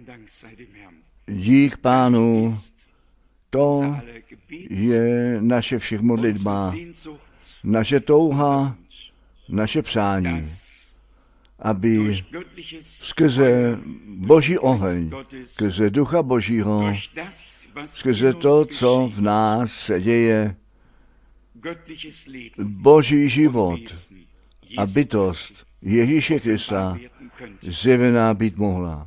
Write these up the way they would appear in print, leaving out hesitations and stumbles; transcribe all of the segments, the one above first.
Dík Pánu, to je naše všech modlitba, naše touha, naše přání, aby skrze Boží oheň, skrze Ducha Božího, skrze to, co v nás se děje, Boží život a bytost Ježíše Krista zjevená být mohla.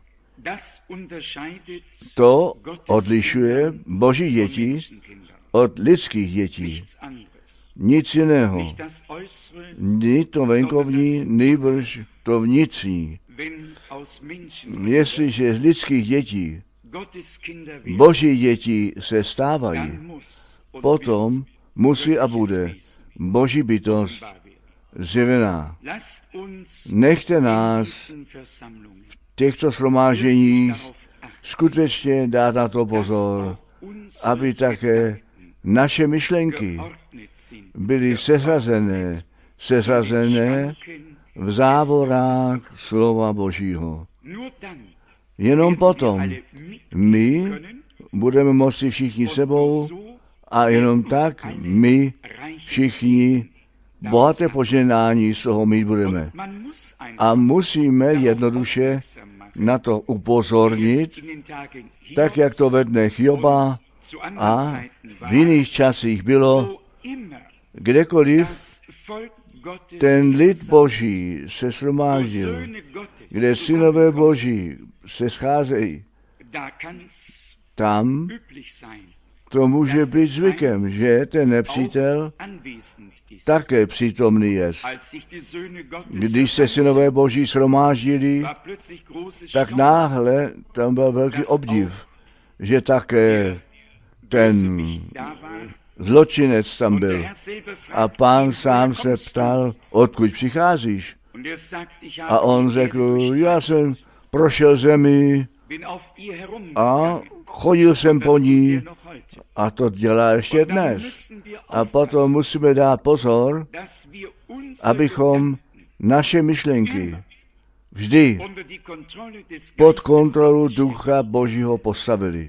To odlišuje Boží děti od lidských dětí. Nic jiného. Ni to venkovní, nýbrž to vnitřní. Jestliže z lidských dětí Boží děti se stávají, potom musí a bude Boží bytost zjevená. Nechte nás v těchto shromážděních skutečně dát na to pozor, aby také naše myšlenky byly seřazené v závorách slova Božího. Jenom potom my budeme moci všichni sebou a jenom tak my všichni bohaté požehnání z toho mít budeme. A musíme jednoduše na to upozornit, tak jak to ve dnech Joba a v jiných časích bylo, kdekoliv ten lid Boží se shromáždil, kde synové Boží se scházejí, tam to může být zvykem, že ten nepřítel také přítomný je. Když se synové Boží shromáždili, tak náhle tam byl velký obdiv, že také ten zločinec tam byl. A Pán sám se ptal, odkud přicházíš? A on řekl, já jsem prošel zemi a chodil jsem po ní a to dělá ještě dnes. A potom musíme dát pozor, abychom naše myšlenky vždy pod kontrolu Ducha Božího postavili.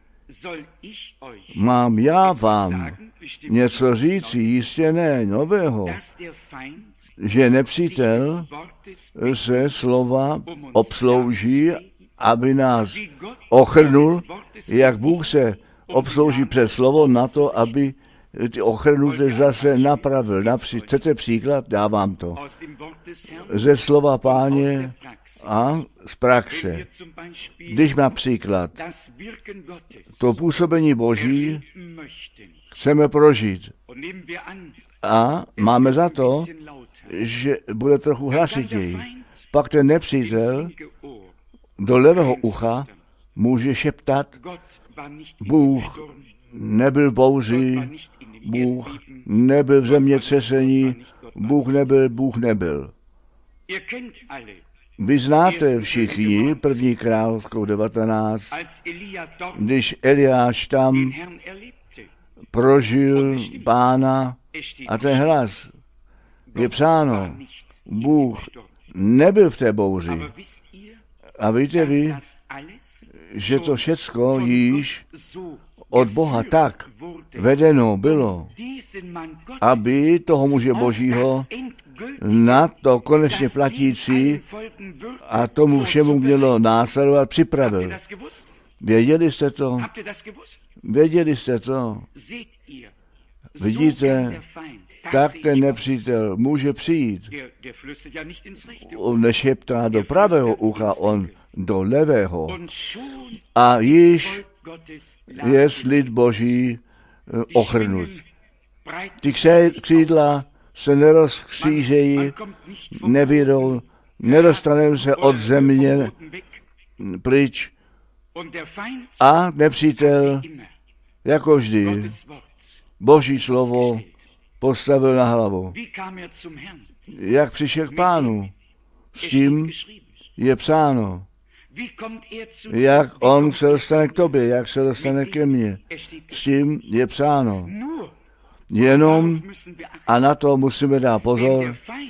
Mám já vám něco říci, jistě ne, nového, že nepřítel se slova obslouží, aby nás ochrnul, jak Bůh se obslouží přes slovo na to, aby ty ochrnuté zase napravil. Chcete příklad? Dávám to. Ze slova Páně a z praxe. Když například to působení Boží chceme prožít a máme za to, že bude trochu hlasitěji, pak ten nepřítel do levého ucha může šeptat, Bůh nebyl v bouři, Bůh nebyl v zemětřesení, Bůh nebyl. Vy znáte všichni 1. královskou 19, když Eliáš tam prožil Pána a ten hlas. Je psáno, Bůh nebyl v té bouři. A víte vy, že to všecko již od Boha tak vedeno bylo, aby toho muže Božího na to konečně platící a tomu všemu mělo následovat připravil. Věděli jste to? Věděli jste to? Vidíte, tak ten nepřítel může přijít. On nešeptá do pravého ucha, on do levého. A již je lid Boží ochrnut. Ty křídla se nerozkřížejí, nevědou, nedostaneme se od země pryč. A nepřítel, jako vždy, Boží slovo postavil na hlavu. Jak přišel k Pánu? S tím je psáno. Jak on se dostane k tobě, jak se dostane ke mně. S tím je psáno. Jenom, a na to musíme dát pozor,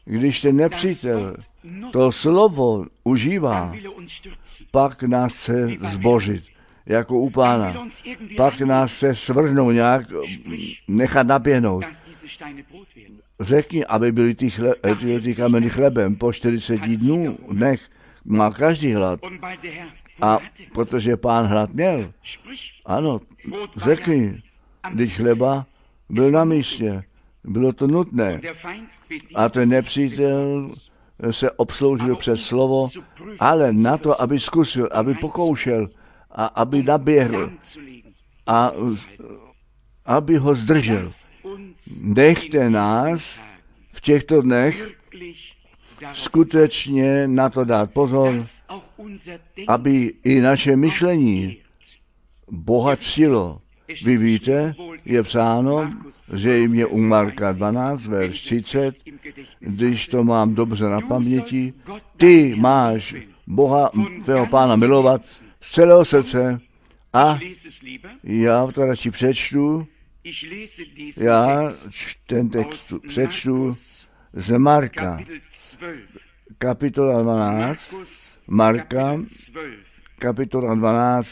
Když ten nepřítel to slovo užívá, pak nás chce zbořit, jako u Pána. Pak nás chce svrhnout nějak, nechat naběhnout. Řekni, aby byly ty kameny chlebem. Po 40 dnech má každý hlad. A protože Pán hlad měl, ano, řekni, když chleba byl na místě. Bylo to nutné. A ten nepřítel se obsloužil přes slovo, ale na to, aby zkusil, aby pokoušel a aby naběhl a aby ho zdržel. Nechte nás v těchto dnech skutečně na to dát pozor, aby i naše myšlení Boha ctilo. Vy víte, je psáno, že jim je u Marka 12, verš 30, když to mám dobře na paměti, ty máš Boha, tvého Pána milovat z celého srdce a já to radši přečtu, já ten text přečtu z Marka, kapitola 12, Marka, kapitola 12,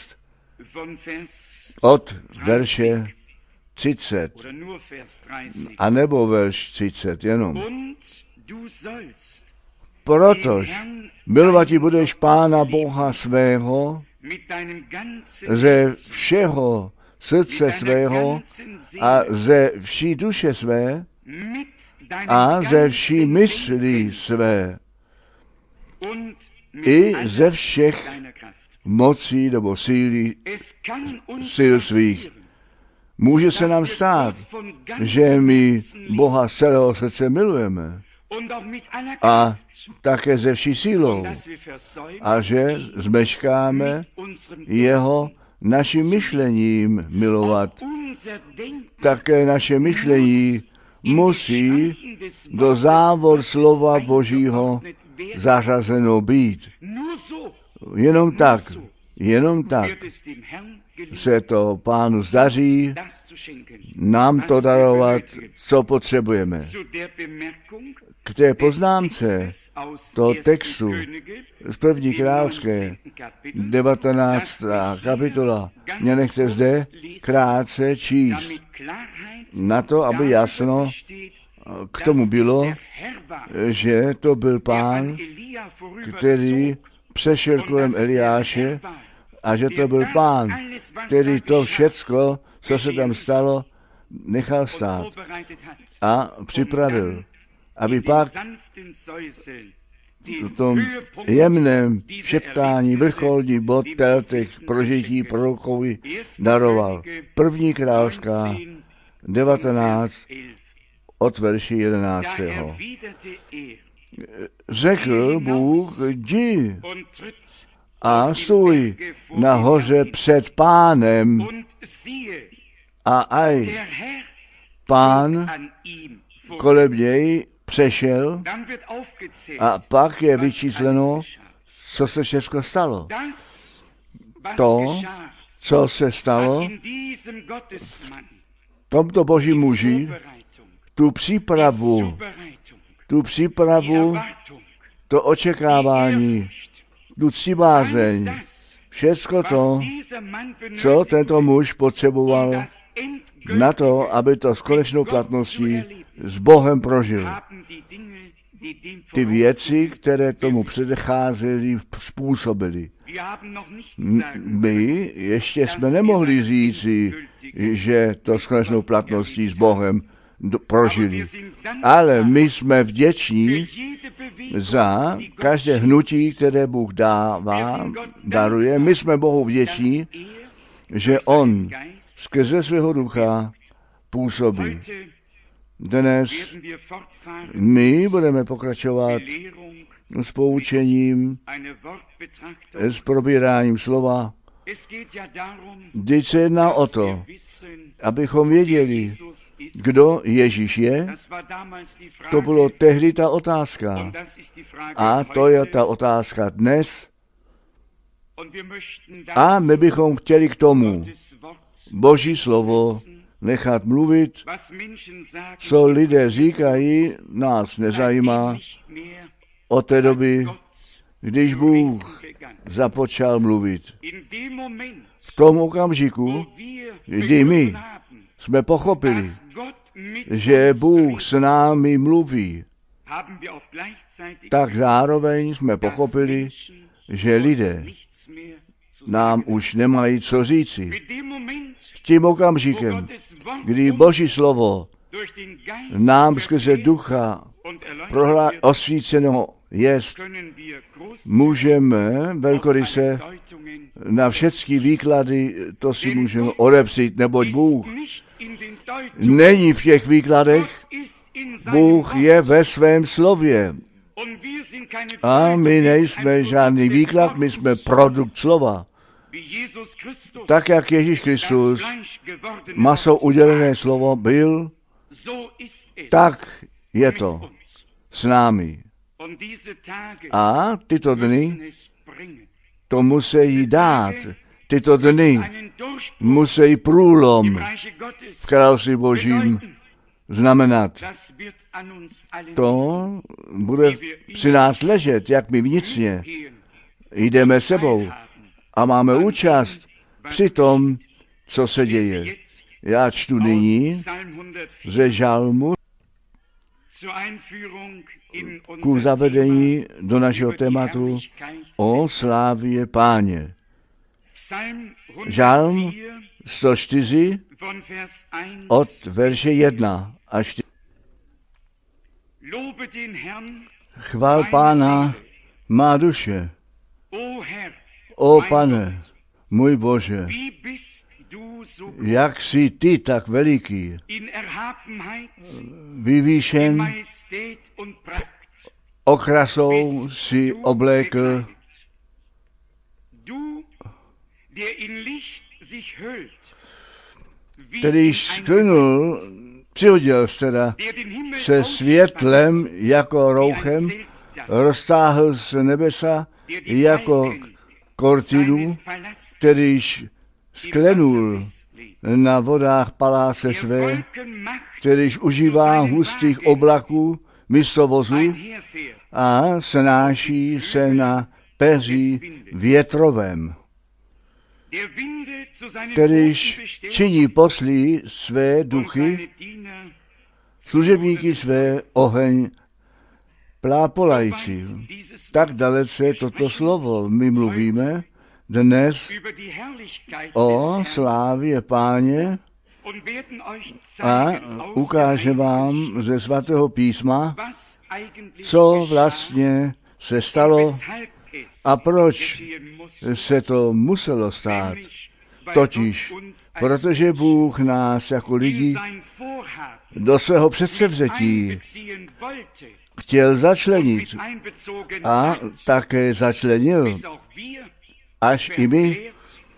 od verše 30, a nebo verš 30 jenom. Protož milovat budeš Pána Boha svého ze všeho srdce svého a ze vší duše své a ze vší myslí své i ze všech mocí nebo sil svých. Může se nám stát, že my Boha z celého srdce milujeme a také ze vší sílou a že zmeškáme jeho naším myšlením milovat. Také naše myšlení musí do závor slova Božího zařazeno být. Jenom tak se to Pánu zdaří nám to darovat, co potřebujeme. K té poznámce toho textu z 1. královské 19. kapitola mě nechte zde krátce číst na to, aby jasno k tomu bylo, že to byl Pán, který přešel kolem Eliáše a že to byl Pán, který to všecko, co se tam stalo, nechal stát a připravil, aby pak v tom jemném šeptání vrcholní bod těch prožití prorokovi daroval. 1. královská 19 od verši 11. Řekl Bůh, jdi a stůj nahoře před Pánem a aj Pán kolem něj přešel a pak je vyčísleno, co se všechno stalo. To, co se stalo v tomto božím muži, tu přípravu, to očekávání, tu ctibázeň, všecko to, co tento muž potřeboval na to, aby to s konečnou platností s Bohem prožil. Ty věci, které tomu předcházely, způsobily. My ještě jsme nemohli říci, že to s konečnou platností s Bohem prožili. Ale my jsme vděční za každé hnutí, které Bůh daruje. My jsme Bohu vděční, že On skrze svého ducha působí. Dnes my budeme pokračovat s poučením, s probíráním slova. Vždyť se jedná o to, abychom věděli, kdo Ježíš je. To bylo tehdy ta otázka. A to je ta otázka dnes. A my bychom chtěli k tomu Boží slovo nechat mluvit, co lidé říkají, nás nezajímá. Od té doby, když Bůh započal mluvit. V tom okamžiku, kdy my jsme pochopili, že Bůh s námi mluví, tak zároveň jsme pochopili, že lidé nám už nemají co říci. S tím okamžikem, kdy Boží slovo nám skrze ducha osvíceného jest, můžeme velkoryse na všechny výklady, to si můžeme odepřít, neboť Bůh není v těch výkladech, Bůh je ve svém slově. A my nejsme žádný výklad, my jsme produkt slova. Tak, jak Ježíš Kristus maso udělené slovo byl, tak je to s námi. A tyto dny to musí dát. Tyto dny musí průlom v království Božím znamenat. To bude při nás ležet, jak my vnitřně jdeme sebou a máme účast při tom, co se děje. Já čtu nyní ze žalmu ku zavedení do našeho tématu o slávě Páně. Žalm 104 od verše 1 až 4. Chvál Pána, má duše. O Pane, můj Bože, jak jsi ty tak veliký, vyvýšen, okrasou si oblékl, kterýž sklnul, přihodil teda se světlem jako rouchem, roztáhl z nebesa jako kortinu, kterýž sklenul na vodách paláce své, kterýž užívá hustých oblaků místo vozu a snáší se na peří větrovém, kterýž činí poslí své duchy, služebníky své oheň plápolající. Tak dalece toto slovo my mluvíme dnes o slávě Páně a ukáže vám ze svatého písma, co vlastně se stalo a proč se to muselo stát. Totiž, protože Bůh nás jako lidi do svého předsevzetí chtěl začlenit a také začlenil, až i my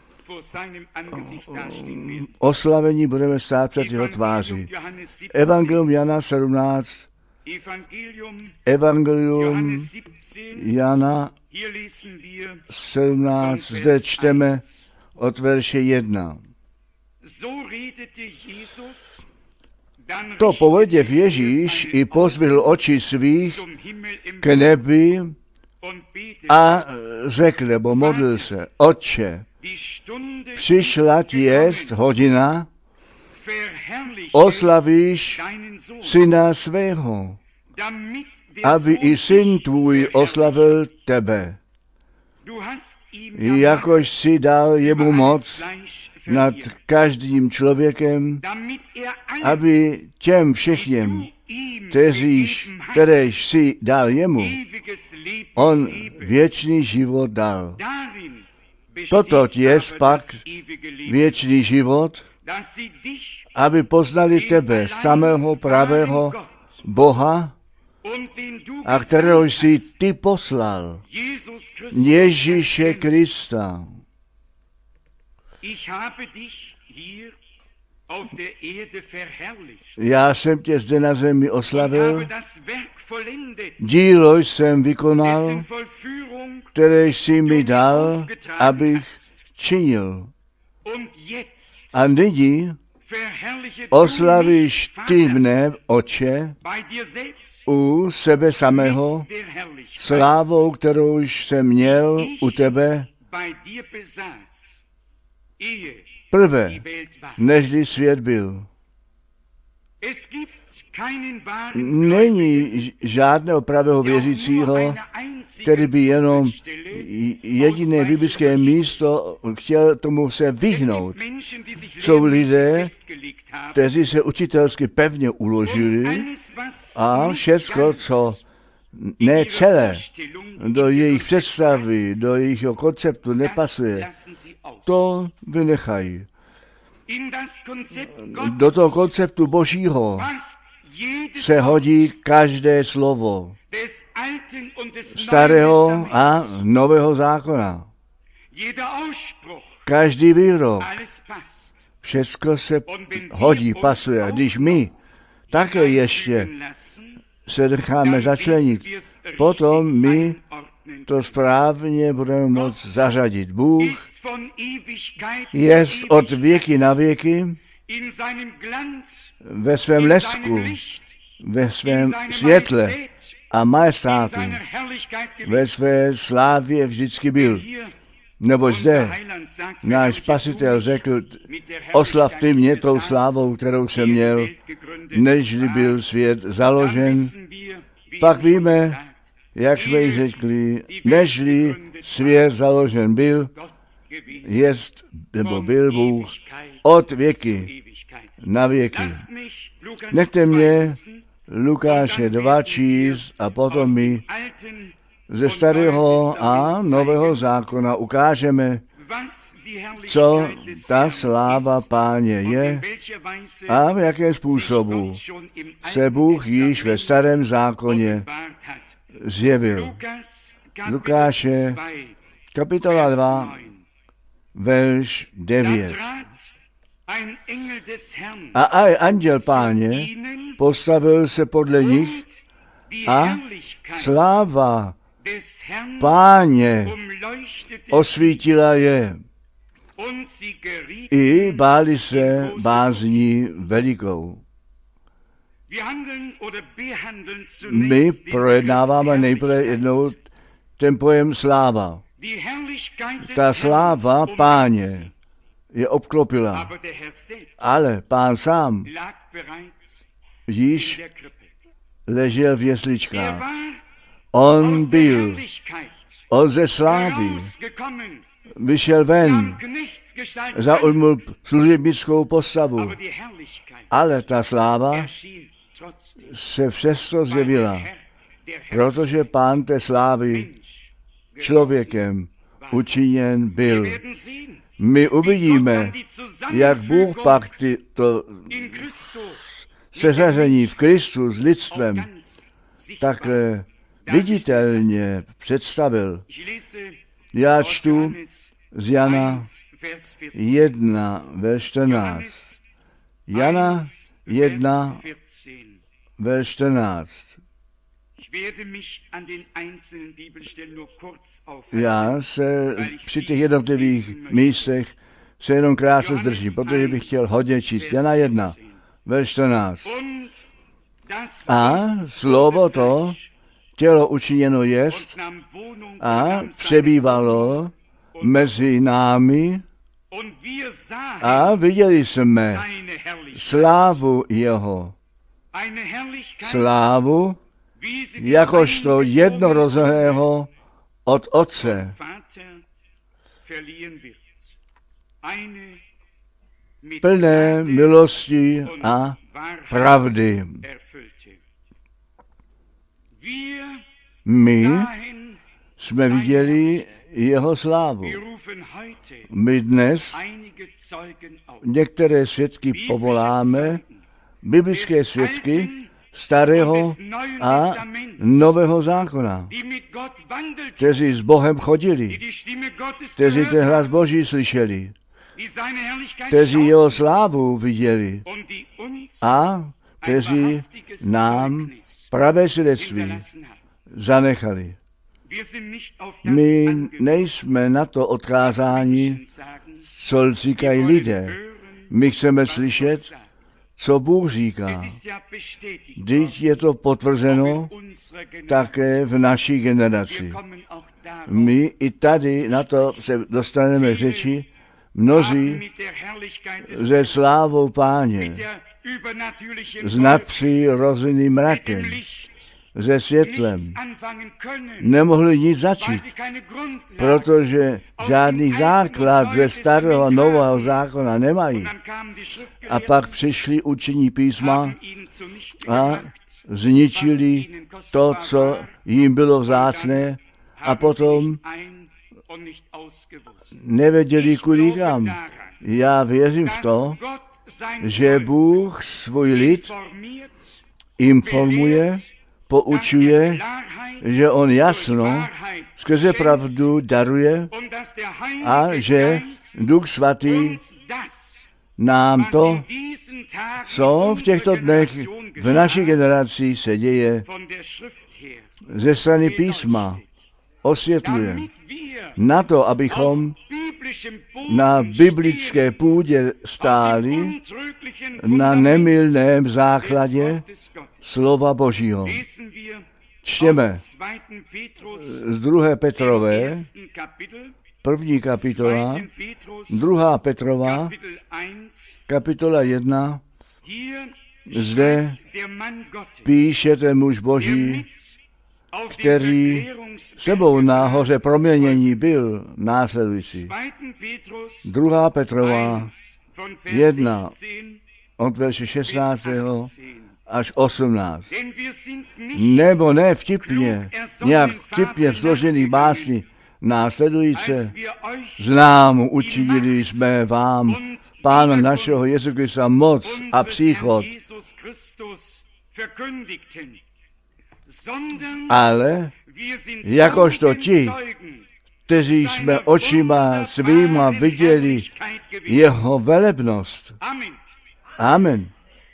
oslavení budeme stát před jeho tváří. Evangelium Jana 17, Evangelium Jana 17, zde čteme od verše 1. To poveděv Ježíš i pozvihl oči svých k nebi a řekl, nebo modlil se, Otče, přišla ti jest hodina, oslavíš syna svého, aby i syn tvůj oslavil tebe. Jakož si dal jemu moc nad každým člověkem, aby těm všem, kteréž si dal jemu, on věčný život dal. Toto je pak věčný život, aby poznali tebe, samého pravého Boha, a kterého jsi ty poslal, Ježíše Krista. Já jsem tě zde na zemi oslavil, dílo jsem vykonal, které jsi mi dal, abych činil. A nyní oslavíš ty mne, Otče, u sebe samého, slávou, kterou jsem měl u tebe prvé, nežli svět byl. Není žádného pravého věřícího, který by jenom jediné biblické místo chtěl tomu se vyhnout. Jsou lidé, kteří se učitelsky pevně uložili a všecko, co ne celé do jejich představy, do jejich konceptu nepasuje, to vynechají. Do toho konceptu Božího se hodí každé slovo starého a nového zákona. Každý výrok, všecko se hodí, pasuje. Když my také ještě se necháme začlenit, potom my to správně budeme moct zařadit. Bůh je od věky na věky ve svém lesku, ve svém světle a majestátu, ve své slávě vždycky byl. Nebo zde náš Spasitel řekl, oslav ty mě tou slávou, kterou jsem měl, nežli byl svět založen. Pak víme, jak jsme ji řekli, nežli svět založen byl, jest, nebo byl Bůh od věky na věky. Nechte mě Lukáše 2 číst a potom my ze starého a nového zákona ukážeme, co ta sláva Páně je a v jakém způsobu se Bůh již ve starém zákoně zjevil. Lukáše, kapitola 2, verš 9. A anděl Páně postavil se podle nich a sláva Páně osvítila je. I báli se bázní velikou. My projednáváme nejprve jednou ten pojem sláva. Ta sláva Páně je obklopila, ale Pán sám již ležel v jesličkách. On byl, on ze slávy vyšel ven, zaujmul služebnickou postavu, ale ta sláva se přesto zjevila, protože Pán té slávy člověkem učiněn byl. My uvidíme, jak Bůh pak to seřazení v Kristu s lidstvem tak viditelně představil. Já čtu z Jana 1, verš 14. Jana 1, verš 14. Já se při těch jednotlivých místech se jenom krátce zdržím, protože bych chtěl hodně číst. Jana 1, verš 14. A slovo to, tělo učiněno jest a přebývalo mezi námi a viděli jsme slávu jeho. Slávu jakožto jednorozeného od Otce. Plné milosti a pravdy. My jsme viděli jeho slávu. My dnes některé svědky povoláme, biblické svědky starého a nového zákona, kteří s Bohem chodili, kteří ten hlas Boží slyšeli, kteří jeho slávu viděli a kteří nám pravé svědectví zanechali. My nejsme na to odkázáni, co říkají lidé. My chceme slyšet, co Bůh říká. Vždyť je to potvrzeno také v naší generaci. My i tady na to se dostaneme k řeči, mnozí ze slávou Páně, s nadpřirozeným mrakem, se světlem, nemohli nic začít, protože žádný základ ze starého a nového zákona nemají. A pak přišli učení písma a zničili to, co jim bylo vzácné, a potom nevěděli kudy kam. Já věřím v to, že Bůh svůj lid informuje, poučuje, že on jasno skrze pravdu daruje a že Duch Svatý nám to, co v těchto dnech v naší generaci se děje, ze strany písma osvětluje. Na to, abychom na biblické půdě stáli, na nemylném základě slova Božího. Čteme z 2. Petrové, 1. kapitola, 2. Petrova, kapitola 1, zde píše ten muž Boží, který sebou na hoře proměnění byl, následující. 2. Petrova 1 od verše 16. až 18. Nebo ne vtipně, nějak vtipně složených básní následující. Známu učinili jsme vám Pána našeho Jezu Krista moc a příchod, ale jakožto ti, kteří jsme očima svýma viděli jeho velebnost. Amen.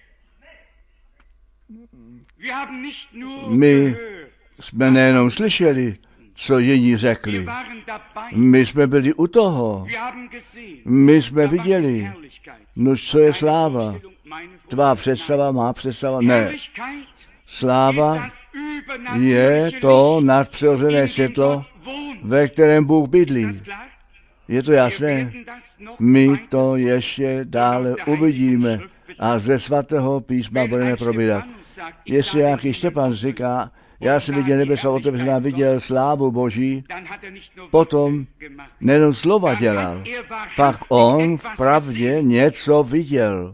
My jsme nejenom slyšeli, co jiní řekli. My jsme byli u toho. My jsme viděli. No, co je sláva? Tvá představa, má představa? Ne. Sláva je to nadpřirozené světlo, ve kterém Bůh bydlí. Je to jasné? My to ještě dále uvidíme a ze svatého písma budeme probírat. Jestli nějaký Štěpán říká, já jsem viděl nebesa otevřená, viděl slávu Boží, potom nejenom slova dělal, pak on v pravdě něco viděl.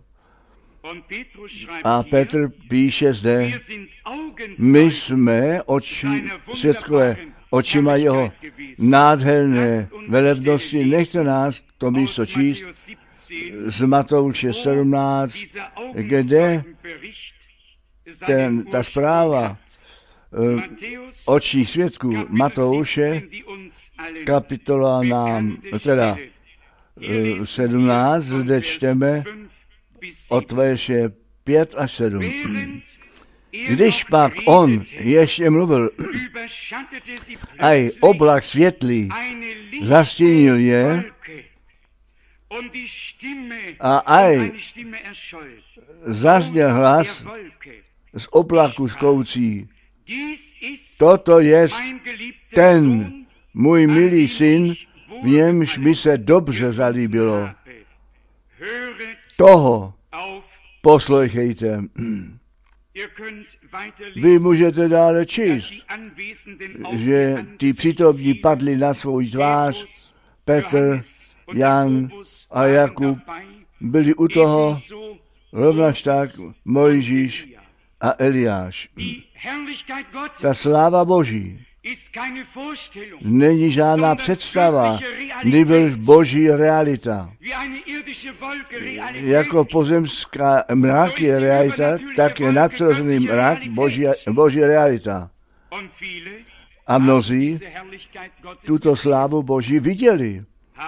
A Petr píše zde, my jsme svědkové očima jeho nádherné velebnosti. Nechte nás to místo číst z Matouše 17, kde ta zpráva očních svědků Matouše, kapitola nám, teda 17, zde čteme od verše 5 až 7. Když pak on ještě mluvil, aj oblak světlý zastínil je a aj zazněl hlas z oblaku zkoucí. Toto je ten můj milý syn, v němž mi se dobře zalíbilo. Toho poslouchejte. Vy můžete dále číst, že ty přítomní padli na svou tvář, Petr, Jan a Jakub byli u toho, rovnaž tak Mojžíš a Eliáš. Ta sláva Boží není žádná představa, nýbrž Boží realita. Jako pozemská mrak je realita, tak je nadpřirozený mrak Boží realita. A mnozí tuto slávu Boží viděli.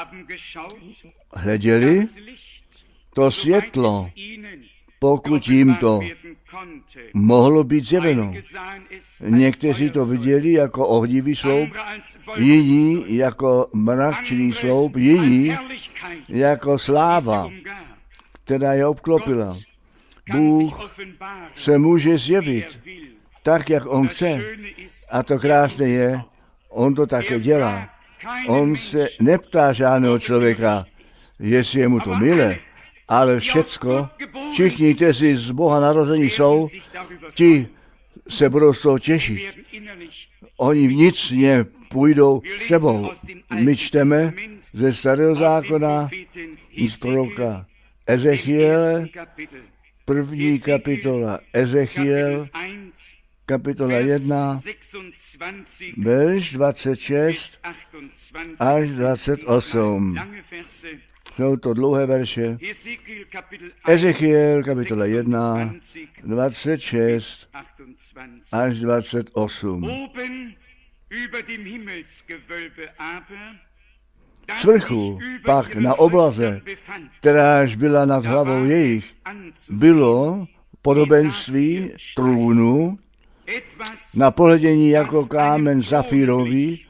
Hleděli to světlo, pokud jim to mohlo být zjeveno. Někteří to viděli jako ohnivý sloup, jiní jako mračný sloup, jiní jako sláva, která je obklopila. Bůh se může zjevit tak, jak on chce. A to krásné je, on to také dělá. On se neptá žádného člověka, jestli je mu to milé, ale všecko, všichni, kteří z Boha narození jsou, ti se budou z toho těšit. Oni vnitřně půjdou s sebou. My čteme ze Starého zákona z proroka Ezechiele, 1. kapitola Ezechiel, kapitola 1, verš 26 až 28. Jsou to dlouhé verše. Ezechiel, kapitola 1, 26 až 28. Svrchu pak na oblaze, kteráž byla nad hlavou jejich, bylo podobenství trůnu, na pohledění jako kámen safírový,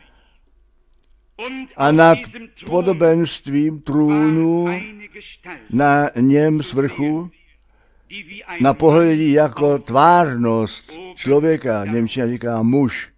a nad podobenstvím trůnu na něm svrchu, na pohledění jako tvárnost člověka, němčina říká muž.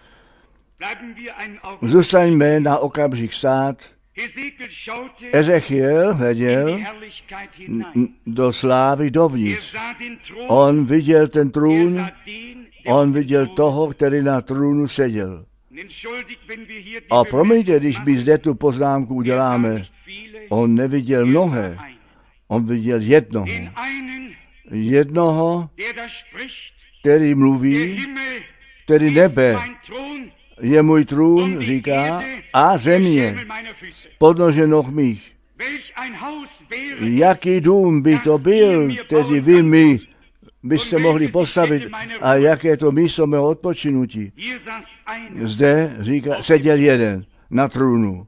Zůstaňme na okamžik stát. Ezechiel hleděl do slávy dovnitř. On viděl ten trůn, on viděl toho, který na trůnu seděl. A promiňte, když my zde tu poznámku uděláme, on neviděl mnohé, on viděl jednoho, který mluví, který nebe je můj trůn, říká, a země, podnože noh mých. Jaký dům by to byl, který vy mi byste mohli postavit, a jaké to místo mého odpočinutí. Zde říká, seděl jeden na trůnu.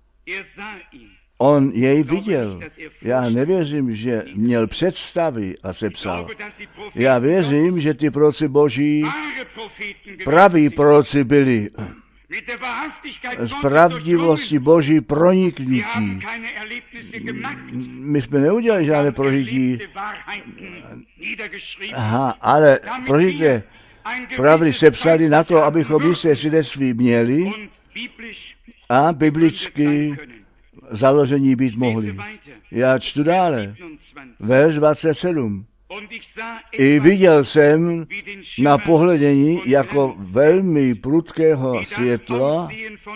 On jej viděl. Já nevěřím, že měl představy a sepsal. Já věřím, že ty proroci boží praví proroci byli. Z pravdivosti boží proniknutí. My jsme neudělali žádné prožití. Ale prožitě pravdy sepsali na to, abychom jisté svědectví měli a biblicky založení být mohli. Já čtu dále. Verš 27. I viděl jsem na pohledění jako velmi prudkého světla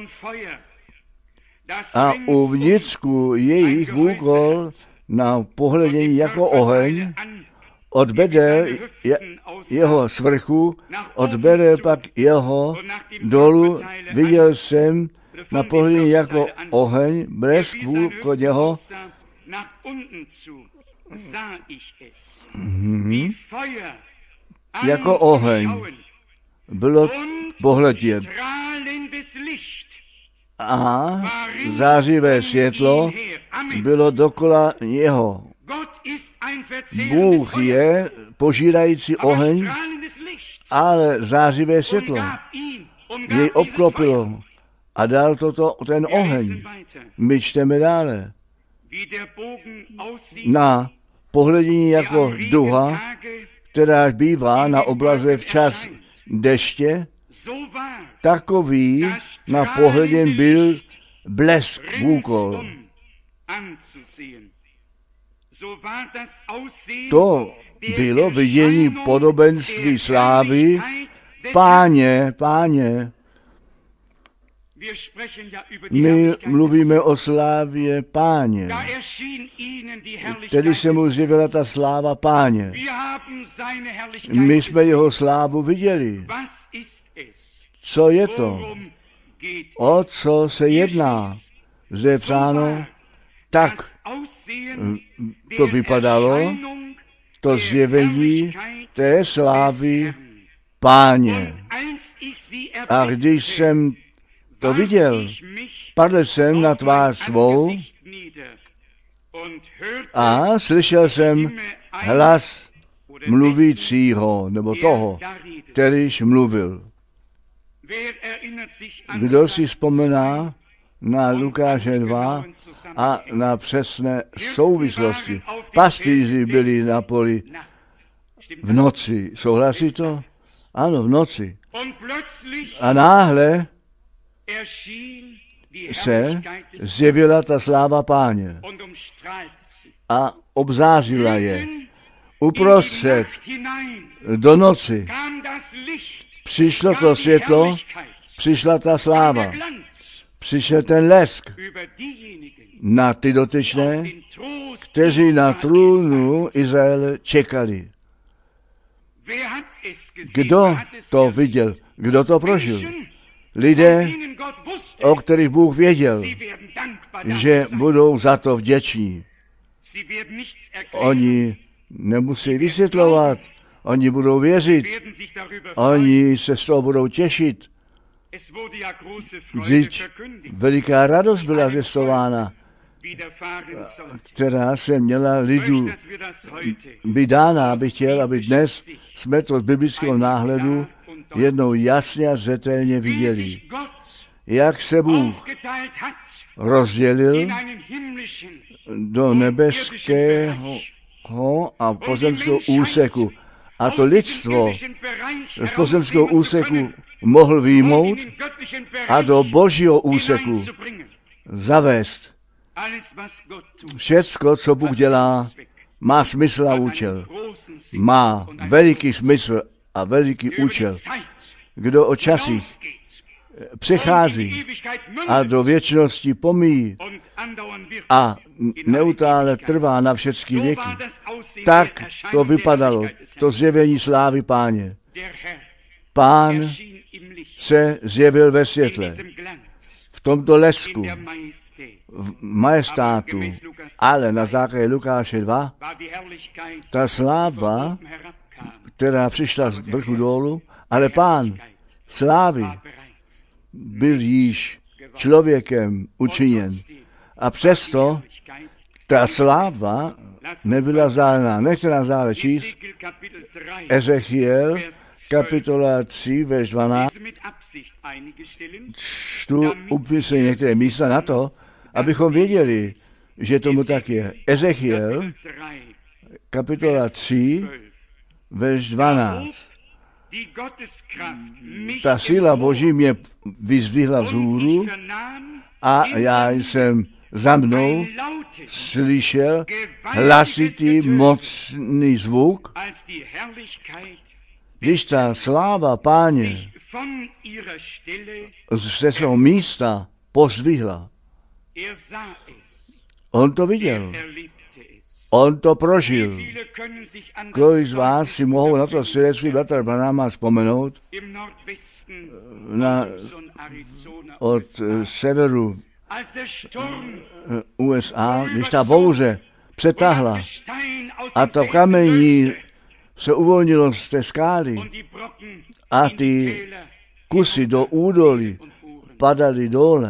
a uvnitřku jejich vůkol na pohledění jako oheň, od beder jeho svrchu, od beder pak jeho dolu viděl jsem na pohledění jako oheň, blesk vůkol něho, jako oheň bylo pohledět. A zářivé světlo bylo dokola něho. Bůh je požírající oheň, ale zářivé světlo jej obklopilo a dal ten oheň. My čteme dále. Na pohledění jako duha, která bývá na oblaze včas deště, takový na pohleděn byl blesk vůkol. To bylo vidění podobenství slávy Páně. My mluvíme o slávě Páně. Tedy se mu zjevila ta sláva Páně. My jsme jeho slávu viděli. Co je to? O co se jedná? Zde je psáno, tak to vypadalo, to zjevení té slávy Páně. A když jsem to viděl, padl jsem na tvář svou a slyšel jsem hlas mluvícího, nebo toho, kterýž mluvil. Kdo si vzpomíná na Lukáše 2 a na přesné souvislosti. Pastýři byli na poli v noci. Souhlasí to? Ano, v noci. A náhle se zjevila ta sláva Páně a obzářila je. Uprostřed do noci přišlo to světlo, přišla ta sláva, přišel ten lesk na ty dotyčné, kteří na trůnu Izraele čekali. Kdo to viděl? Kdo to prožil? Lidé, o kterých Bůh věděl, že budou za to vděční. Oni nemusí vysvětlovat, oni budou věřit, oni se z toho budou těšit. Vždyť veliká radost byla zvěstována, která se měla lidu být dána, aby chtěl, aby dnes jsme to z biblického náhledu jednou jasně a zřetelně viděli. Jak se Bůh rozdělil do nebeského a pozemského úseku. A to lidstvo z pozemského úseku mohl vyjmout a do božího úseku zavést. Všecko, co Bůh dělá, má smysl a účel. Má veliký smysl a veliký účel. Kdo o časích přechází a do věčnosti pomíjí a neutále trvá na všechny věky, tak to vypadalo, to zjevení slávy Páně. Pán se zjevil ve světle, v tomto lesku, v majestátu, ale na základě Lukáše 2, ta sláva, která přišla z vrchu dolů, ale Pán slávy byl již člověkem učiněn. A přesto ta sláva nebyla vzálená. Nechte nás dále číst. Ezechiel, kapitola 3, verš 12. Čtu upisuji některé místa na to, abychom věděli, že tomu tak je. Ezechiel, kapitola 3, verš 12. Ta síla Boží mě vyzdvihla vzhůru a já jsem za mnou slyšel hlasitý mocný zvuk, když ta sláva Páně ze svého místa pozdvihla. On to viděl. On to prožil. Kolik z vás si mohou na to svědectví bratra Branhama vzpomenout od severu USA, když ta bouře přetáhla a to kamení se uvolnilo z té skály a ty kusy do údolí padaly dolů.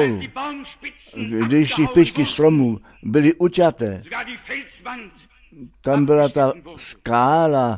Když ty špičky stromů byly uťaté, tam byla ta skála,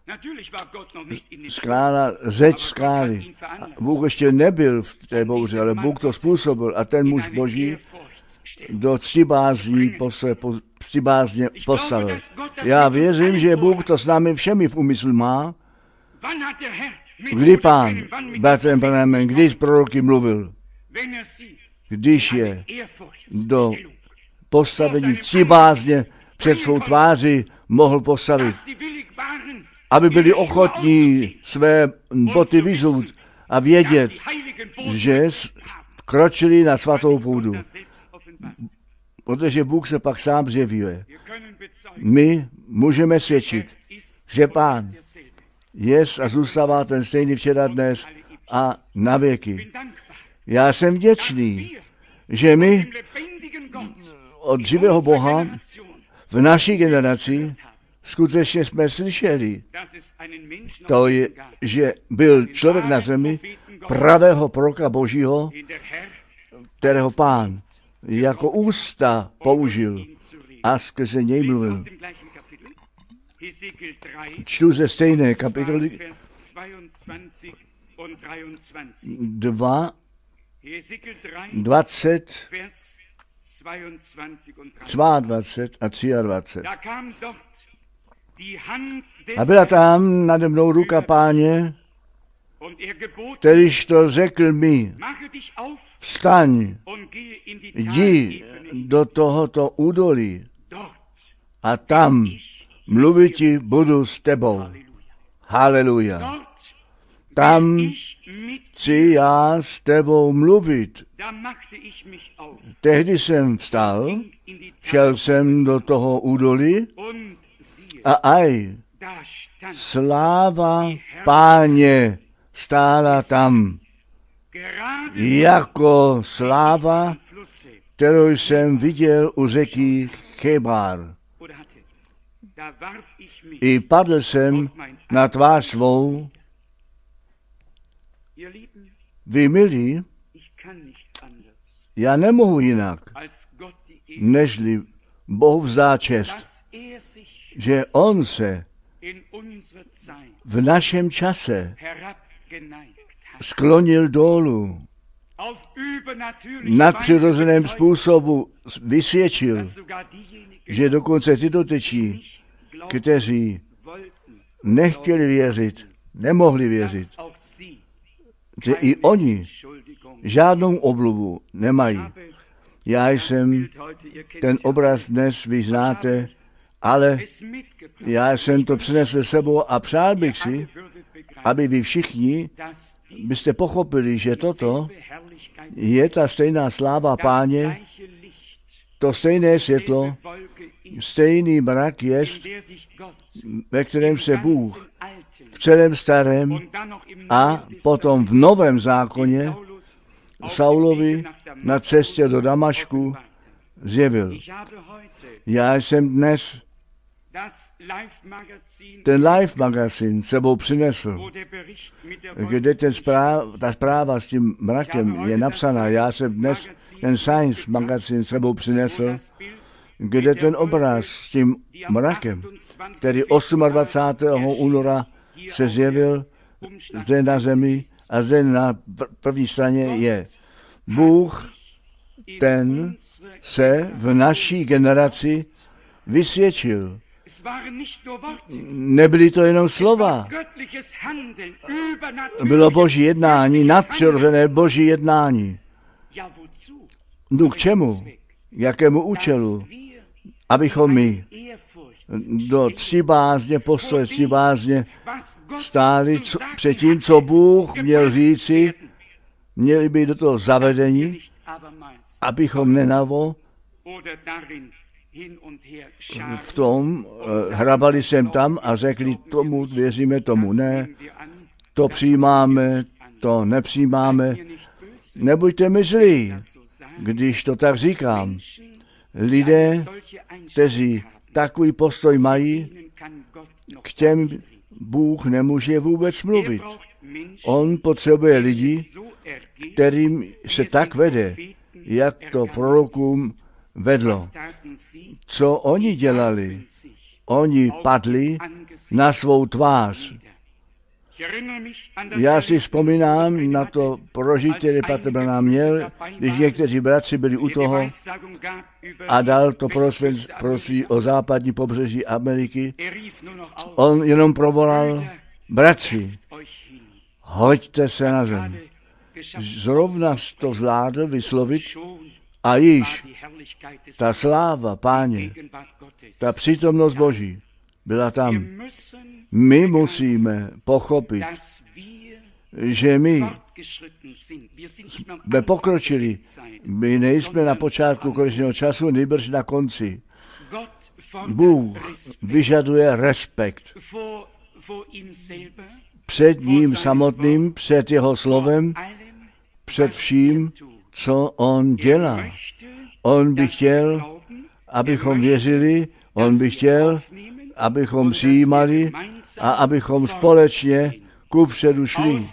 zeď skály. Bůh ještě nebyl v té bouři, ale Bůh to způsobil a ten muž Boží do ctibázní postavil. Já věřím, že Bůh to s námi všemi v úmyslu má. Kdy Pán, bratrem Branhamem, kdy s proroky mluvil, když je do postavení ctibázně před svou tváří mohl postavit, aby byli ochotní své boty vyzut a vědět, že kročili na svatou půdu. Protože Bůh se pak sám zjevuje. My můžeme svědčit, že Pán jest a zůstává ten stejný včera, dnes a na věky. Já jsem vděčný, že my od živého Boha v naší generaci skutečně jsme slyšeli, to je, že byl člověk na zemi pravého proroka Božího, kterého Pán jako ústa použil a skrze něj mluvil. Čtu ze stejné kapitoly 2 20, 22 a 23. A byla tam nade mnou ruka Páně, kterýž to řekl mi, vstaň, jdi do tohoto údolí a tam mluviti budu s tebou. Haleluja. Tam chci já s tebou mluvit. Tehdy jsem vstal, šel jsem do toho údolí a aj, sláva Páně stála tam, jako sláva, kterou jsem viděl u řeky Chebar. I padl jsem na tvář svou. Vy milí, já nemohu jinak, nežli Bohu vzdát čest, že on se v našem čase sklonil dolů, nadpřirozeném způsobu vysvědčil, že dokonce ty dotečí, kteří nechtěli věřit, nemohli věřit, že i oni žádnou obluvu nemají. Já jsem ten obraz dnes, vy znáte, ale já jsem to přinesl sebou a přál bych si, aby vy všichni byste pochopili, že toto je ta stejná sláva Páně, to stejné světlo, stejný mrak jest, ve kterém se Bůh v celém starém a potom v novém zákoně Saulovi na cestě do Damašku zjevil. Já jsem dnes ten Live magazín sebou přinesl, kde ta zpráva s tím mrakem je napsaná. Já jsem dnes ten Science magazín sebou přinesl, kde ten obraz s tím mrakem, který 28. února se zjevil zde na zemi a zde na první straně je. Bůh, ten se v naší generaci vysvědčil. Nebyly to jenom slova. Bylo boží jednání, nadpřirozené boží jednání. No k čemu? Jakému účelu? Abychom my do ctibázně, postoje ctibázně stáli před tím, co Bůh měl říci, měli být do toho zavedení, abychom nenavo v tom hrabali sem tam a řekli, tomu věříme, tomu ne, to přijímáme, to nepřijímáme. Nebuďte mi zlí, když to tak říkám. Lidé, kteří takový postoj mají, k těm Bůh nemůže vůbec mluvit. On potřebuje lidi, kterým se tak vede, jak to prorokům vedlo. Co oni dělali? Oni padli na svou tvář. Já si vzpomínám na to prožití, které Petr Branham měl, když někteří bratři byli u toho a dal to proroctví o západní pobřeží Ameriky. On jenom provolal, bratři, hoďte se na zem. Zrovna to zvládl vyslovit a již ta sláva Páně, ta přítomnost Boží byla tam. My musíme pochopit, že my jsme pokročili. My nejsme na počátku konečného času, nýbrž na konci. Bůh vyžaduje respekt před ním samotným, před jeho slovem, před vším, co on dělá. On by chtěl, abychom věřili, on by chtěl, abychom přijímali a abychom společně kupředu šli.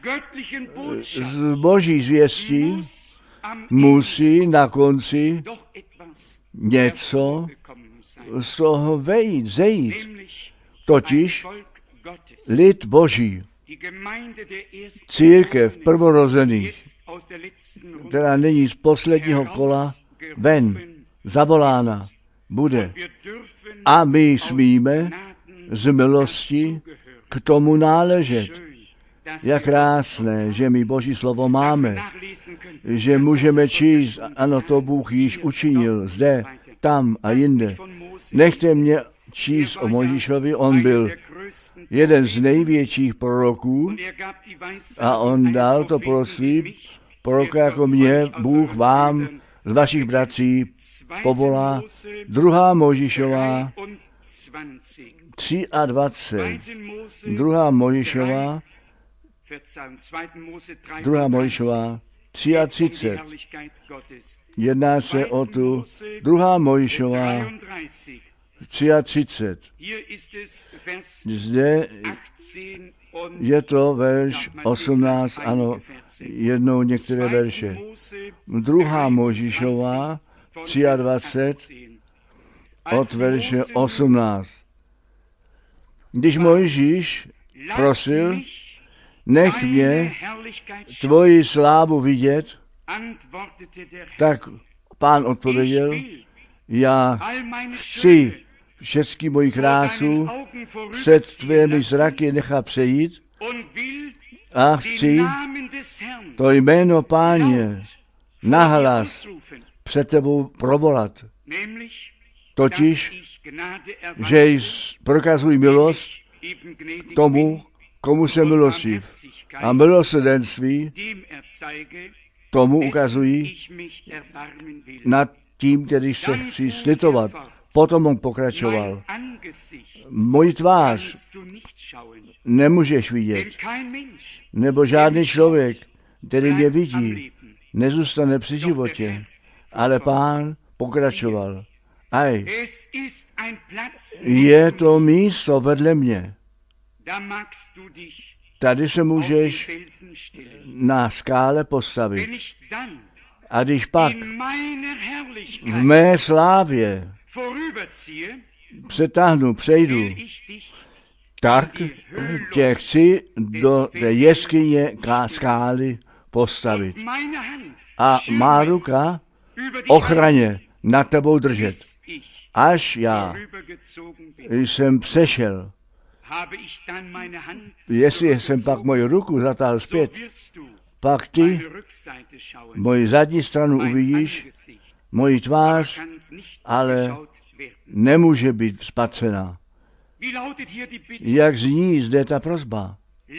Z boží zvěstí musí na konci něco z toho zejít. Totiž lid boží, církev prvorozených, která nyní z posledního kola ven zavolána bude. A my smíme z milosti k tomu náležet. Jak krásné, že my Boží slovo máme, že můžeme číst, ano, to Bůh již učinil zde, tam a jinde. Nechte mě číst o Mojžíšovi, on byl jeden z největších proroků a on dal to proroctví, proroka jako mě, Bůh vám z vašich bratří povolá. 2. Mojžíšová 23. 2. Mojžíšová 33. Jedná se o tu 2. Mojžíšová 33. Zde je to verš 18, ano, jednou některé verše. 2. Mojžíšová 23 od verše 18. Když Mojžíš prosil, nech mě tvoji slávu vidět, tak Pán odpověděl, já chci všecky moji krásu před tvými zraky nechat přejít a chci to jméno Páně nahlas před tebou provolat. Totiž, že prokazuj milost tomu, komu se milostiv. A milosrdenství tomu ukazují nad tím, který se chci slitovat. Potom on pokračoval. Moji tvář nemůžeš vidět, nebo žádný člověk, který mě vidí, nezůstane při životě. Ale Pán pokračoval. Aj, je to místo vedle mě. Tady se můžeš na skále postavit. A když pak v mé slávě přejdu, tak tě chci do té jeskyně skály postavit. A má ruka ochraně nad tebou držet. Až já jsem přešel, jestli jsem pak moji ruku zatáhl zpět, pak ty moji zadní stranu uvidíš, moji tvář, ale nemůže být spatřena. Jak zní zde ta prosba?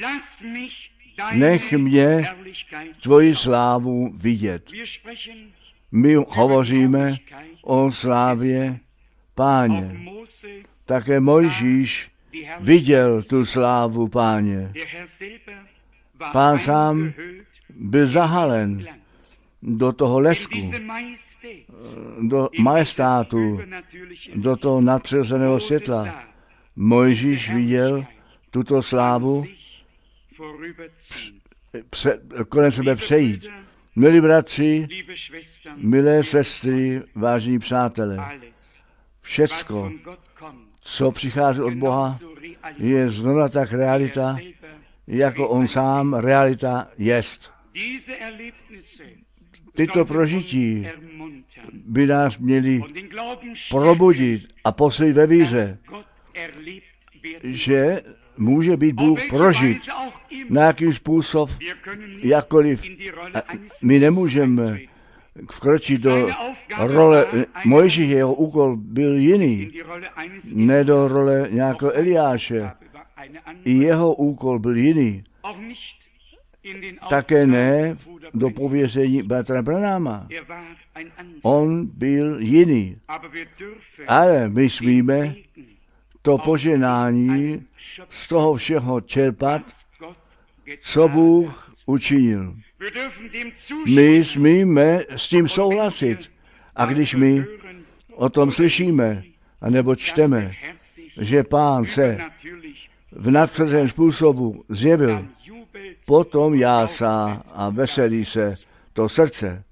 Nech mě tvoji slávu vidět. My hovoříme o slávě Páně. Také Mojžíš viděl tu slávu Páně. Pán sám byl zahalen do toho lesku, do majestátu, do toho nadpřirozeného světla. Mojžíš viděl tuto slávu kolem sebe přejít. Milí bratři, milé sestry, vážení přátelé, všecko, co přichází od Boha, je zrovna tak realita, jako on sám realita jest. Tyto prožití by nás měli probudit a posílit ve víře, že může být Bůh prožit na jaký způsob, jakkoliv. My nemůžeme vkročit do role Mojžíše, jeho úkol byl jiný, ne do role nějakého Eliáše. I jeho úkol byl jiný. Také ne do pověření bratra Branhama. On byl jiný. Ale my smíme to poženání z toho všeho čerpat, co Bůh učinil. My smíme s tím souhlasit. A když my o tom slyšíme, anebo čteme, že Pán se v nadpřirozeném způsobu zjevil, potom jásá a veselí se to srdce.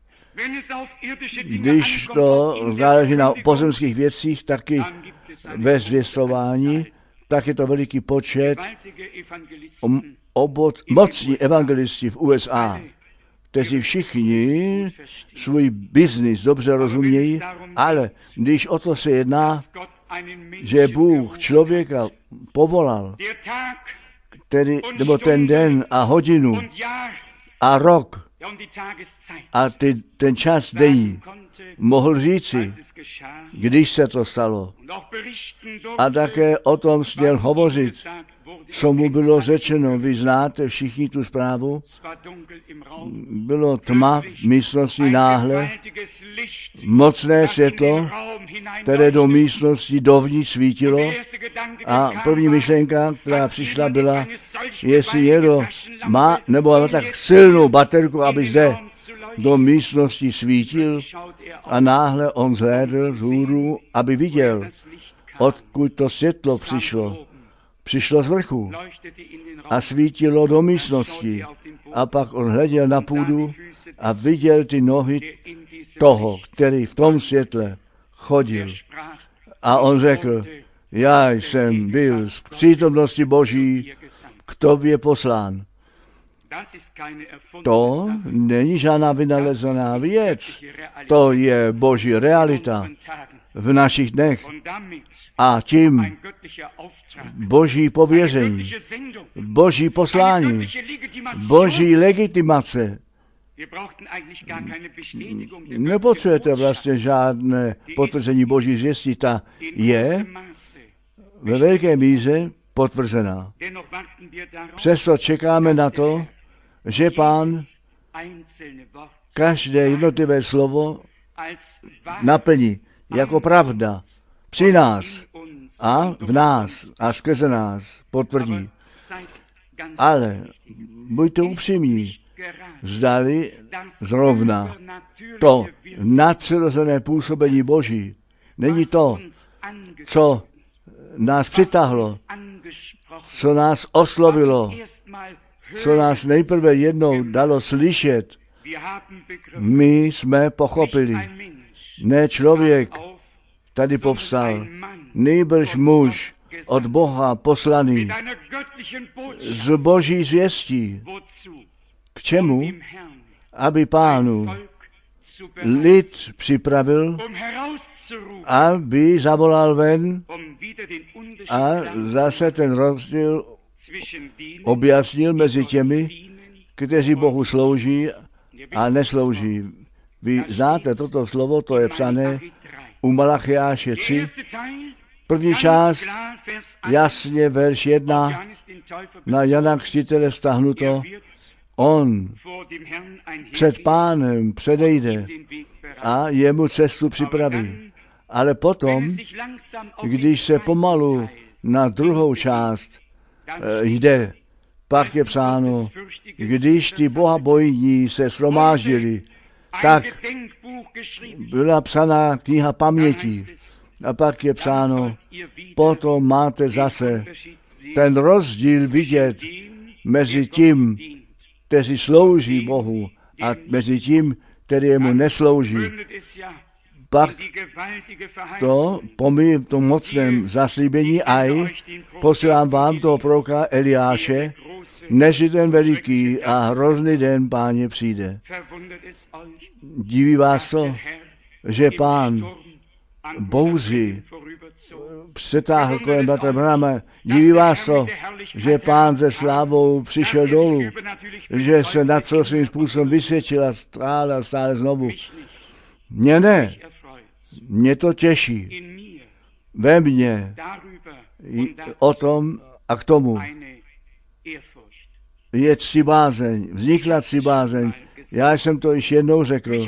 Když to záleží na pozemských věcích, taky ve zvěstování, tak je to veliký počet mocní evangelisti v USA. kteří všichni svůj biznis dobře rozumějí, ale když o to se jedná, že Bůh člověka povolal, nebo ten den a hodinu a rok a ten čas denní, mohl říci, když se to stalo. A také o tom směl hovořit, co mu bylo řečeno. Vy znáte všichni tu zprávu. Bylo tma v místnosti náhle, mocné světlo, které do místnosti dovnitř svítilo. A první myšlenka, která přišla, byla, jestli někdo má nebo tak silnou baterku, aby zde do místnosti svítil, a náhle on zhlédl vzhůru, aby viděl, odkud to světlo přišlo. Přišlo z vrchu a svítilo do místnosti. A pak on hleděl na půdu a viděl ty nohy toho, který v tom světle chodil. A on řekl, já jsem byl z přítomnosti Boží k tobě poslán. To není žádná vynalezená věc. To je Boží realita v našich dnech. A tím Boží pověření, Boží poslání, Boží legitimace. Nepotřebujete vlastně žádné potvrzení Boží zvěstí. Ta je ve velké míře potvrzená. Přesto čekáme na to, že Pán každé jednotlivé slovo naplní jako pravda při nás a v nás a skrze nás potvrdí. Ale buďte upřímní, zdali zrovna to nadpřirozené působení Boží není to, co nás přitáhlo, co nás oslovilo, co nás nejprve jednou dalo slyšet. My jsme pochopili, ne člověk tady povstal, nýbrž muž od Boha poslaný z Boží zvěstí. K čemu? Aby Pánu lid připravil, aby zavolal ven a zase ten rozdíl objasnil mezi těmi, kteří Bohu slouží a neslouží. Vy znáte toto slovo, to je psané u Malachiáše 3. První část, jasně verš 1, na Jana Křtitele vztahnuto, on před Pánem předejde a jemu cestu připraví. Ale potom, když se pomalu na druhou část jde, pak je psáno, když ty bohabojní se shromáždili, tak byla psaná kniha paměti. A pak je psáno, potom máte zase ten rozdíl vidět mezi tím, kteří slouží Bohu, a mezi tím, který mu neslouží. Pak to pomí v tom mocném zaslíbení aj posílám vám toho proroka Eliáše, než ten veliký a hrozný den Páně přijde. Diví vás to, že Pán bouři přetáhl kolem bratra Branhama. Diví vás to, že Pán se slávou přišel dolů, že se nadprostředním způsobem vysvědčil a stále znovu. Mně ne. Mě to těší. Ve mně o tom a k tomu je ctibázeň, vznikla ctibázeň. Já jsem to již jednou řekl.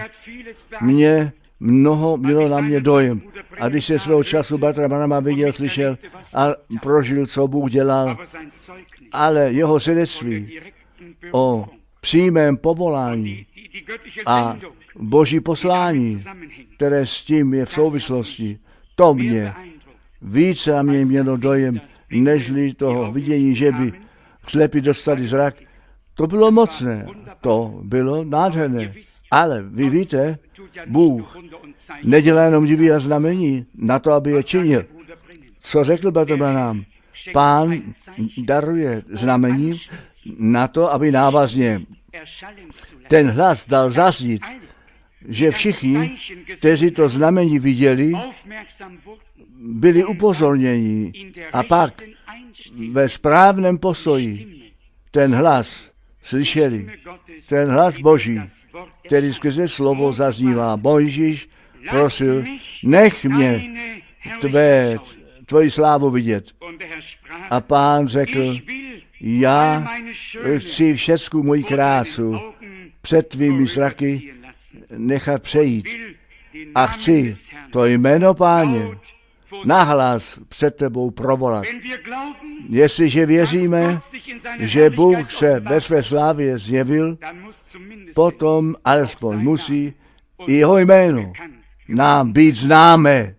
Mnoho bylo na mě dojem. A když se svého času bratra Branhama viděl, slyšel a prožil, co Bůh dělal, ale jeho svědectví o přímém povolání a Boží poslání, které s tím je v souvislosti, to mě více na mě mělo dojem, nežli toho vidění, že by slepí dostali zrak. To bylo mocné, to bylo nádherné. Ale vy víte, Bůh nedělá jenom divy a znamení na to, aby je činil. Co řekl bratr Branham? Pán daruje znamení na to, aby návazně ten hlas dal zaznít, že všichni, kteří to znamení viděli, byli upozorněni a pak ve správném postoji ten hlas slyšeli. Ten hlas Boží, který skrze slovo zaznívá. Mojžíš prosil, nech mě tvoji slávu vidět. A Pán řekl, já chci všecku moji krásu před tvými zraky nechat přejít. A chci to jméno Páně nahlas před tebou provolat. Jestliže věříme, že Bůh se ve své slávě zjevil, potom alespoň musí i jeho jméno nám být známé.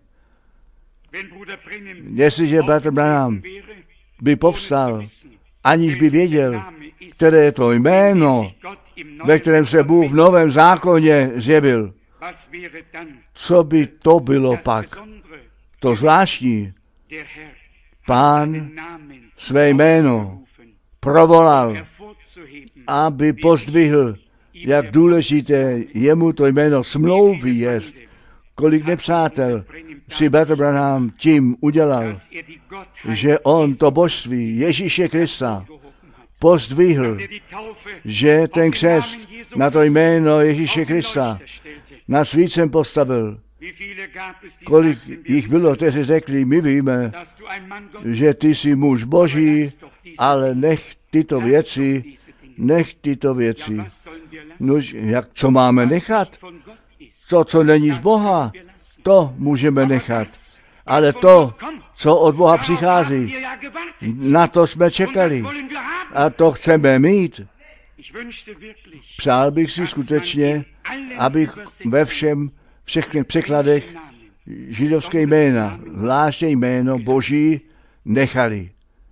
Jestliže bratr Branham by povstal, aniž by věděl, které je to jméno, ve kterém se Bůh v Novém zákoně zjevil, co by to bylo pak? To zvláštní. Pán své jméno provolal, aby pozdvihl, jak důležité jemu to jméno smlouvy jest. Kolik nepřátel si bratr Branham tím udělal, že on to božství Ježíše Krista pozdvihl, že ten křest na to jméno Ježíše Krista na svícem postavil. Kolik jich bylo, kteří řekli, my víme, že ty jsi muž Boží, ale nech tyto věci. Nož, co máme nechat? To, co není z Boha, to můžeme nechat. Ale to, co od Boha přichází, na to jsme čekali. A to chceme mít. Přál bych si skutečně, abych ve všech překladech židovské jména, zvláště jméno Boží, nechali.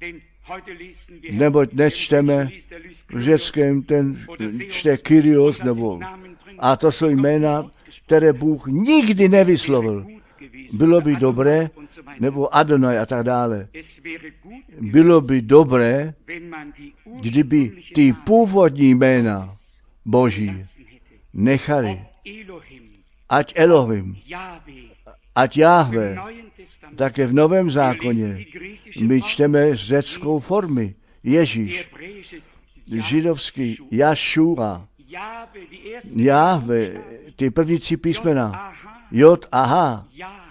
Neboť dnes čteme v řeckém, ten čte Kyrios, a to jsou jména, které Bůh nikdy nevyslovil. Bylo by dobré, nebo Adonai a tak dále. Bylo by dobré, kdyby ty původní jména Boží nechali. Ať Elohim, ať Jahve, také v Novém zákoně my čteme řeckou formy. Ježíš, židovský Jašua, Jahve, ty první tři písmena, Jod a H,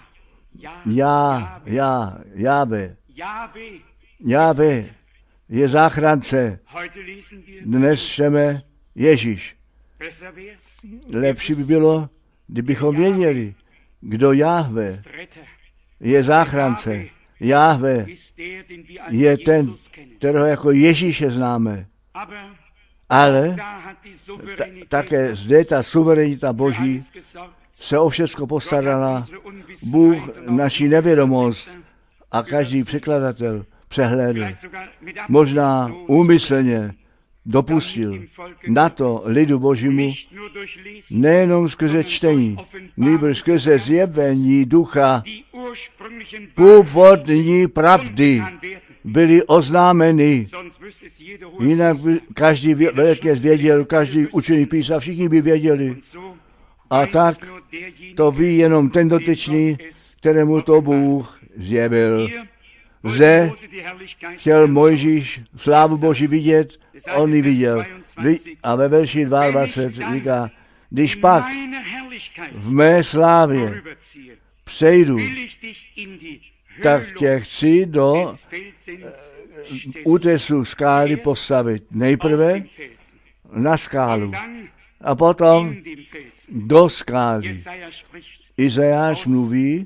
Jahve. Jahve je záchránce. Dnes čteme Ježíš. Lepší by bylo, kdybychom věděli, kdo Jahve je záchránce. Jahve je ten, kterého jako Ježíše známe. Ale také zde ta suverenita Boží se o všecko postarala. Bůh naši nevědomost a každý překladatel přehlédl. Možná úmyslně dopustil na to lidu Božímu nejenom skrze čtení, nýbrž skrze zjevení ducha původní pravdy byly oznámeny. Jinak by každý velkněz věděl, každý učený písař, všichni by věděli. A tak to ví jenom ten dotyčný, kterému to Bůh zjevil. Zde chtěl Mojžíš slávu Boží vidět, on ji viděl. A ve verši 22 říká, když pak v mé slávě přejdu, tak tě chci do útesu skály postavit. Nejprve na skálu a potom do skály. Izajáš mluví,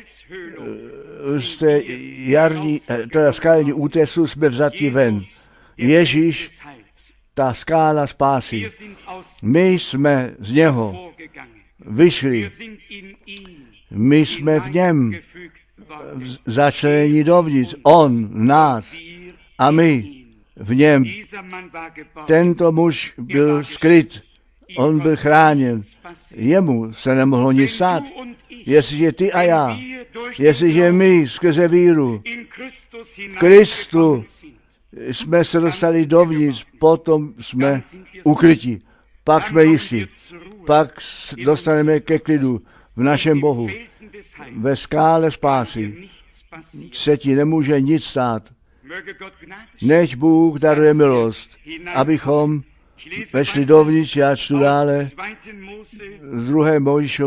z té skalní útesu jsme vzati ven. Ježíš, ta skála spásy. My jsme z něho vyšli. My jsme v něm začleněni dovnitř. On v nás a my v něm. Tento muž byl skryt. On byl chráněn. Jemu se nemohlo nic stát. Jestliže ty a já, jestliže my skrze víru v Kristu jsme se dostali dovnitř, potom jsme ukryti, pak jsme jistí, pak dostaneme ke klidu v našem Bohu, ve skále spásy. Se ti nemůže nic stát. Než Bůh daruje milost, abychom vešli dovnitř, já čtu dále z 2.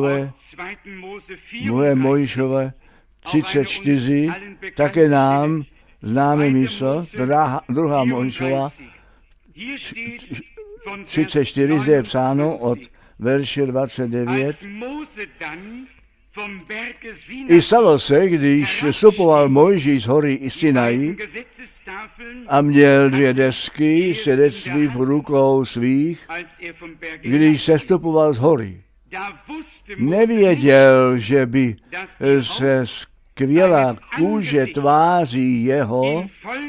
Mojžíšové 34, také nám známe místo, 2. Mojžíšova 34, zde je psáno od verše 29. I stalo se, když vstupoval Mojžíš z hory Sinaj a měl 2 desky svědectví v rukou svých, když sestupoval z hory. Nevěděl, že by se skvělá kůže tváří jeho,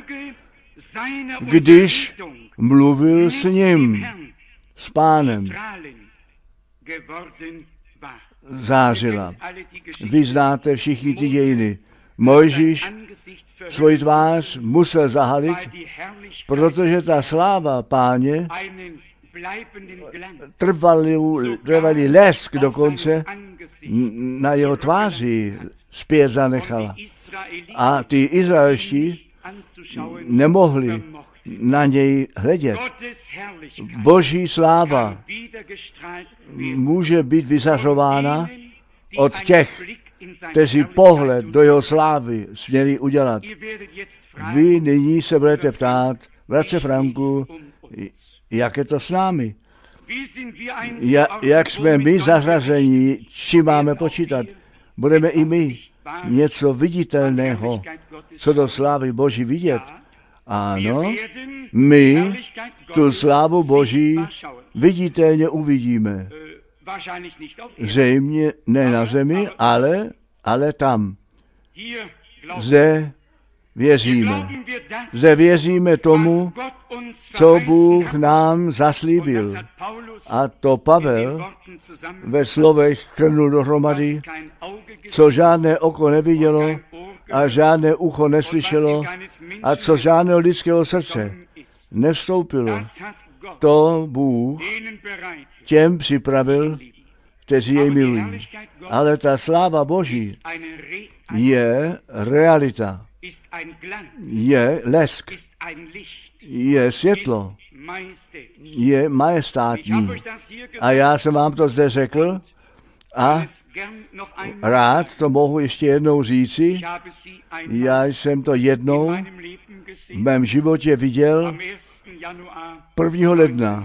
když mluvil s ním, s Pánem, zářila. Vy znáte všichni ty dějiny. Mojžíš svoji tvář musel zahalit, protože ta sláva Páně, trvalý lesk dokonce na jeho tváři zpět zanechala. A ty Izraelští nemohli na něj hledět. Boží sláva může být vyzařována od těch, kteří pohled do jeho slávy směli udělat. Vy nyní se budete ptát, bratře Franku, jak je to s námi? Jak jsme my zařazení, čím máme počítat? Budeme i my něco viditelného, co do slávy Boží vidět? Ano, my tu slávu Boží viditelně uvidíme. Zřejmě ne na zemi, ale tam. Zde věříme. Zde věříme tomu, co Bůh nám zaslíbil. A to Pavel ve slovech shrnul dohromady, co žádné oko nevidělo a žádné ucho neslyšelo a co žádného lidského srdce nevstoupilo. To Bůh těm připravil, kteří jej milují. Ale ta sláva Boží je realita, je lesk, je světlo, je majestátní. A já jsem vám to zde řekl a rád to mohu ještě jednou říci. Já jsem to jednou v mém životě viděl 1. ledna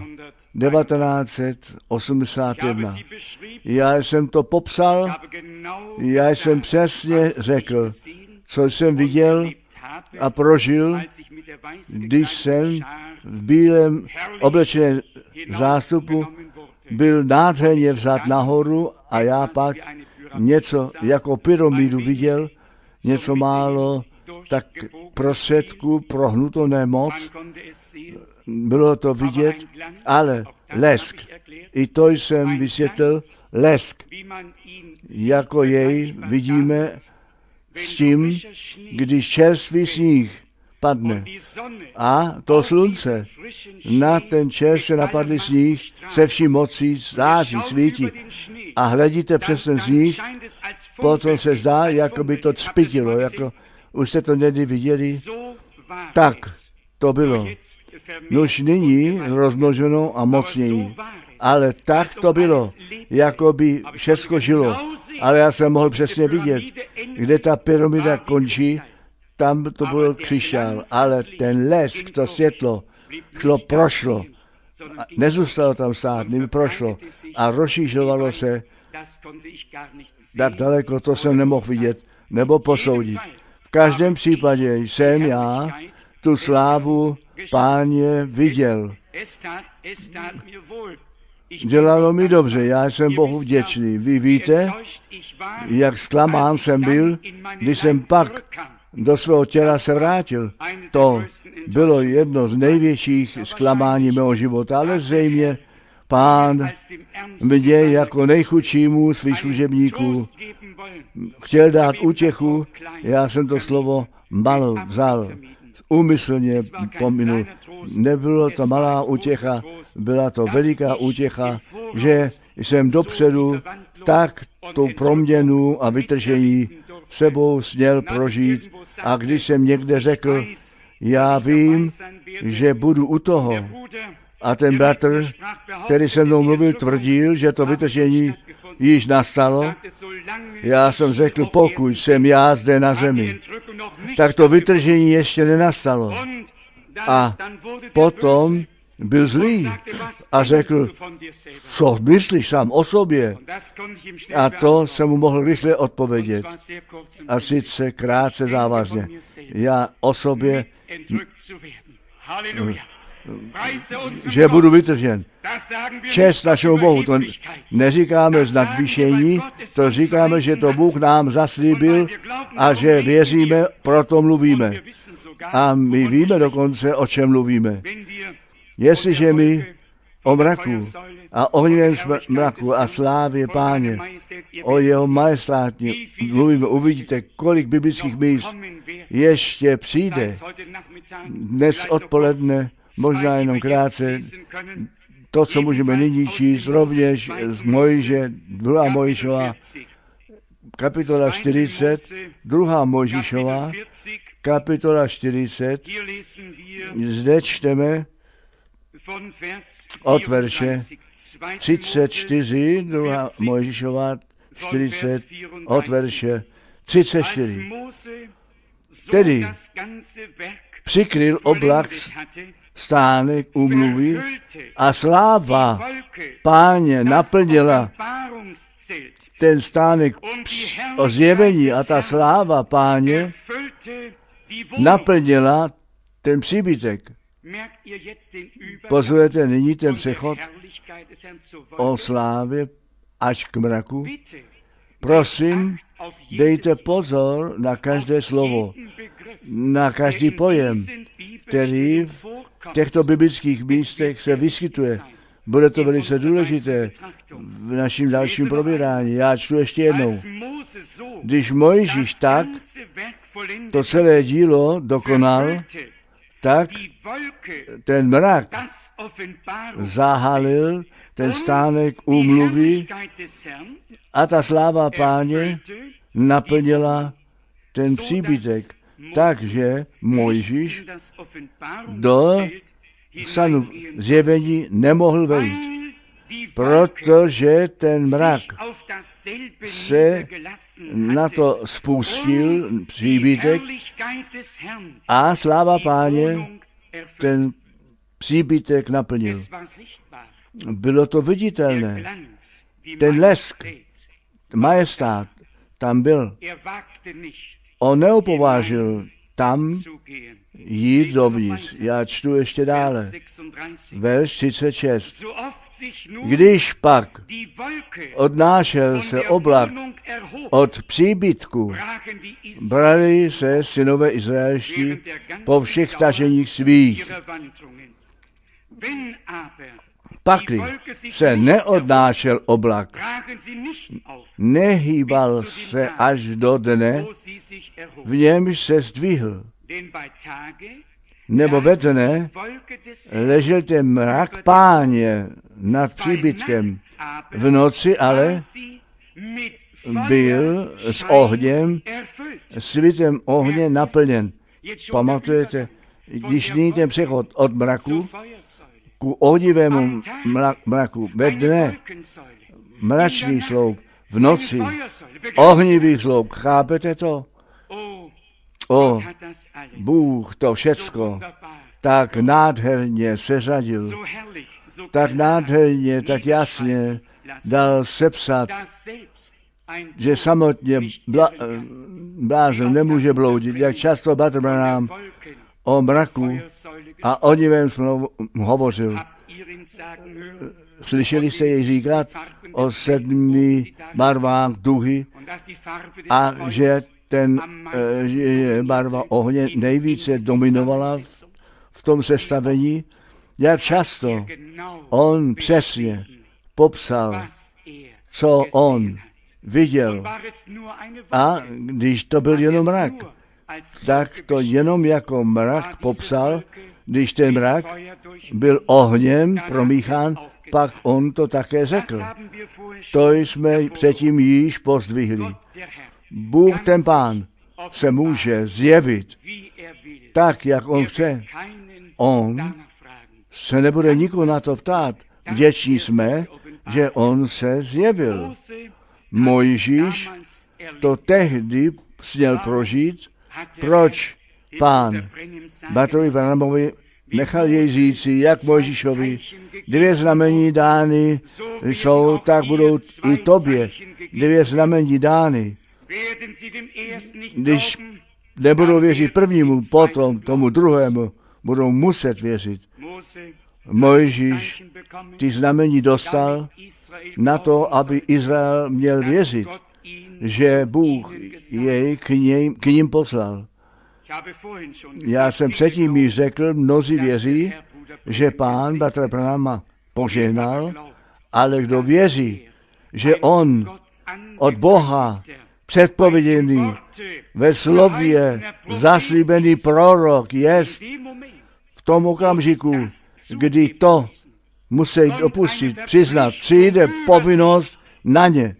1981. Já jsem to popsal, já jsem přesně řekl, co jsem viděl a prožil, když jsem v bílém oblečeném zástupu byl nádherně vzat nahoru a já pak něco jako pyramidu viděl, něco málo tak prostředku prohnutou nemoc. Bylo to vidět, ale lesk. I to jsem vysvětlil, lesk, jako jej vidíme s tím, když čerstvý sníh padne a to slunce na ten čerstvě napadlý sníh se vší mocí září, svítí a hledíte přes ten sníh, potom se zdá, jako by to cpitilo, jako už jste to někdy viděli, tak to bylo. Nož nyní rozmnoženo a mocněji. Ale tak to bylo, jako by všechno žilo. Ale já jsem mohl přesně vidět, kde ta pyramida končí, tam to byl křišťál. Ale ten lesk, to světlo, prošlo. Nezůstalo tam stát, nimi prošlo. A rozšířovalo se. Tak daleko to jsem nemohl vidět, nebo posoudit. V každém případě jsem já tu slávu Páně viděl. Dělalo mi dobře, já jsem Bohu vděčný. Vy víte, jak zklamán jsem byl, když jsem pak do svého těla se vrátil. To bylo jedno z největších zklamání mého života, ale zřejmě Pán mě jako nejchudšímu svých služebníků chtěl dát útěchu, já jsem to slovo mal vzal úmyslně pominul. Nebylo to malá útěcha, byla to veliká útěcha, že jsem dopředu tak tu proměnu a vytržení sebou směl prožít. A když jsem někde řekl, já vím, že budu u toho, a ten bratr, který se mnou mluvil, tvrdil, že to vytržení již nastalo, já jsem řekl, pokud jsem já zde na zemi, tak to vytržení ještě nenastalo. A potom byl zlý a řekl, co myslíš sám o sobě? A to jsem mu mohl rychle odpovědět. A sice krátce závazně. Já o sobě, že budu vytržen. Čest našemu Bohu. To neříkáme z nadvýšení, to říkáme, že to Bůh nám zaslíbil a že věříme, proto mluvíme. A my víme dokonce, o čem mluvíme. Jestliže my o mraku a ohnivém mraku a slávě Páně, o jeho majestátní mluvíme, uvidíte, kolik biblických míst ještě přijde. Dnes odpoledne, možná jenom krátce, to, co můžeme nyní číst, rovněž z Mojže, 2. Mojžíšova, kapitola 40, 2. Mojžíšova, kapitola 40, zde čteme od verše 34, 2. Mojžíšova 40, od verše 34. Tedy přikryl oblak stánek úmluvy a sláva Páně naplnila ten stánek o zjevení a ta sláva Páně naplnila ten příbytek. Pozorujete nyní ten přechod o slávě až k mraku? Prosím, dejte pozor na každé slovo, na každý pojem, který v těchto biblických místech se vyskytuje. Bude to velice důležité v našem dalším probírání. Já čtu ještě jednou. Když Mojžíš tak to celé dílo dokonal, tak ten mrak zahalil ten stánek úmluvy a ta sláva Páně naplnila ten příbytek. Takže Mojžíš do stanu zjevení nemohl vejít, protože ten mrak se na to spustil, příbytek, a sláva Páně ten příbytek naplnil. Bylo to viditelné. Ten lesk, majestát tam byl. On neopovážil tam jít dovnitř. Já čtu ještě dále. Verš 36. Když pak odnášel se oblak od příbytku, brali se synové izraelští po všech taženích svých. Pakli se neodnášel oblak, nehýbal se až do dne, v němž se zdvihl. Nebo ve dne ležel ten mrak Páně nad příbytkem. V noci ale byl s ohněm, svitem ohně naplněn. Pamatujete, když nyní ten přechod od mraku ku ohnivému mraku, ve dne mračný sloup, v noci ohnivý sloup, chápete to? Bůh to všecko tak nádherně seřadil, tak nádherně, tak jasně dal sepsat, že samotně blázen nemůže bloudit, jak často Bratr Branham o mraku a o nivém hovořil. Slyšeli jste jej říkat o 7 barvách duhy a že ten barva ohně nejvíce dominovala v tom sestavení, jak často on přesně popsal, co on viděl. A když to byl jenom mrak, tak to jenom jako mrak popsal, když ten mrak byl ohněm promíchán, pak on to také řekl. To jsme předtím již pozdvihli. Bůh ten Pán se může zjevit tak, jak on chce. On se nebude nikoho na to ptát. Vděční jsme, že on se zjevil. Mojžíš to tehdy směl prožít. Proč Pán Bartovi Branhamovi nechal jej říci, jak Mojžíšovi, 2 znamení dány jsou, tak budou i tobě 2 znamení dány. Když nebudou věřit prvnímu, potom tomu druhému budou muset věřit. Mojžíš ty znamení dostal na to, aby Izrael měl věřit, že Bůh jej k ním poslal. Já jsem předtím již řekl, mnozí věří, že Pán Bratra Branhama požehnal, ale kdo věří, že on od Boha předpověděný ve slově zaslíbený prorok jest v tom okamžiku, kdy to musí opustit, přiznat, přijde povinnost na ně,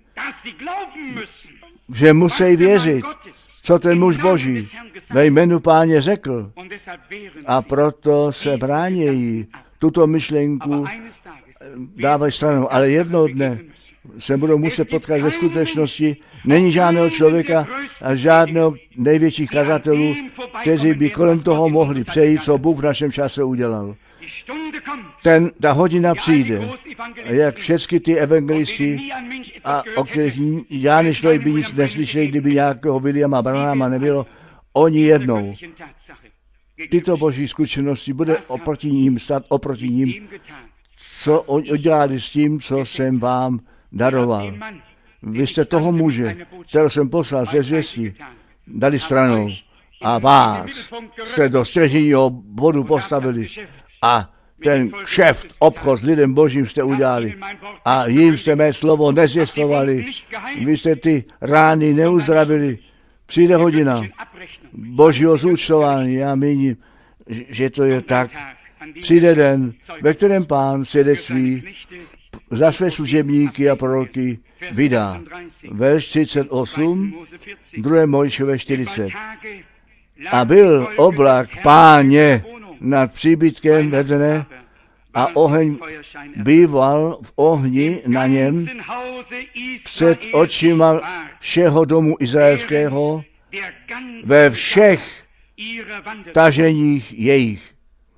že musí věřit, co ten muž Boží ve jménu Páně řekl. A proto se bránějí tuto myšlenku dávat stranou. Ale jednoho dne se budou muset potkat ve skutečnosti. Není žádného člověka a žádného největších kazatelů, kteří by kolem toho mohli přejít, co Bůh v našem čase udělal. Ta hodina přijde, jak všechny ty evangelisti, a o kterých Jan Šloj by nic neslyšeli, kdyby nějakého Williama Branhama nebylo, oni jednou. Tyto boží zkušenosti bude oproti ním stát, oproti ním, co udělali s tím, co jsem vám daroval. Vy jste toho muže, kterého jsem poslal ze zvěstí, dali stranou a vás jste do střežního bodu postavili a ten kšeft, obchod s lidem božím jste udělali a jim jste mé slovo nezvěstovali. Vy jste ty rány neuzdravili. Přijde hodina božího zúčtování. Já míním, že to je tak. Přijde den, ve kterém Pán svědectví za své služebníky a proroky vydá. Verš 38, 2. Mojžíšové 40. A byl oblak Páně nad příbytkem ve dne a oheň býval v ohni na něm před očima všeho domu izraelského ve všech taženích jejich.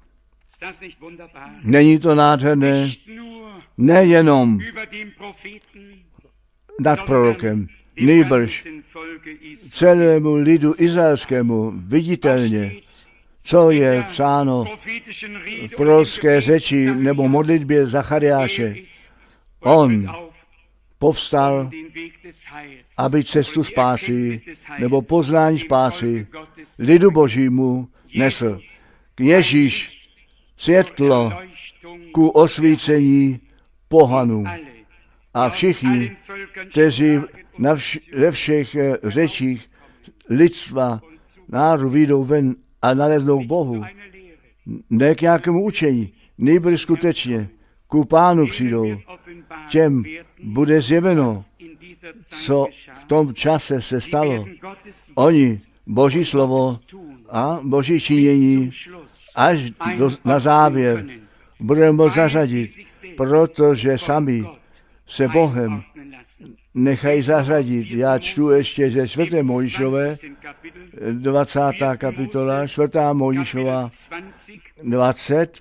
Není to nádherné? Nejenom nad prorokem, nýbrž celému lidu izraelskému viditelně, co je psáno v prorocké řeči nebo modlitbě Zachariáše. On povstal, aby cestu spásy nebo poznání spásy lidu božímu nesl. Ježíš světlo ku osvícení pohanů. A všichni, kteří ve všech řečích lidstva národů vyjdou ven a naleznou Bohu, ne k nějakému učení, nejbrž skutečně ku Pánu přijdou. Těm bude zjeveno, co v tom čase se stalo. Oni Boží slovo a Boží činění až na závěr budeme moct zařadit, protože sami se Bohem nechají zařadit. Já čtu ještě ze 4. Mojžíšové, 20. kapitola, 4. Mojžíšova 20,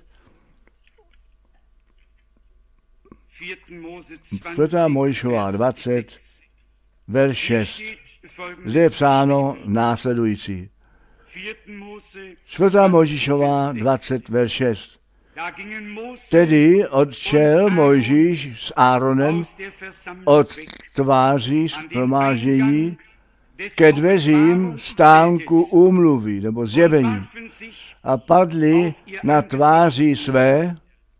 4. Mojžíšova 20, verš 6. Zde je psáno následující. 4. Mojžíšova 20, verš 6. Tedy odšel Mojžíš s Áronem od tváří shromáždění ke dveřím stánku úmluvy nebo zjevení a padli na tváři své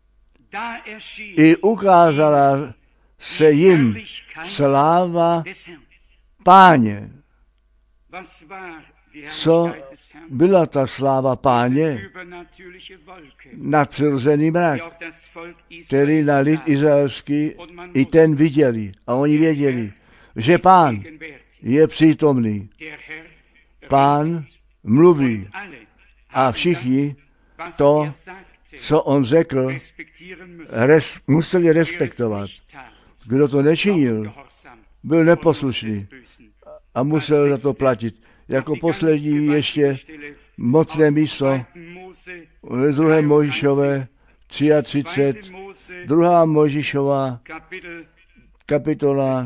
i ukázala se jim sláva Páně. Co byla ta sláva Páně? Nadpřirozený mrak, který na lid izraelský i ten viděli. A oni věděli, že Pán je přítomný. Pán mluví a všichni to, co on řekl, museli respektovat. Kdo to nečinil, byl neposlušný a musel za to platit. Jako poslední ještě mocné místo ve 2. Mojžíšové 33, 2. Mojžíšova kapitola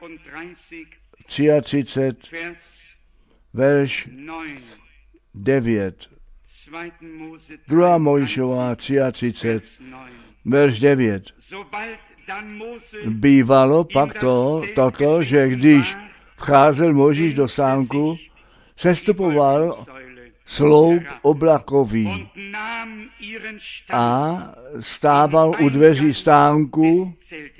33, verš 9. 2. Mojžíšova 33, verš 9. Bývalo pak toto, že když vcházel Mojžíš do stánku, sestupoval sloup oblakový a stával u dveří stánku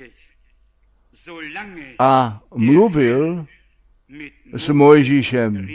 a mluvil s Mojžíšem.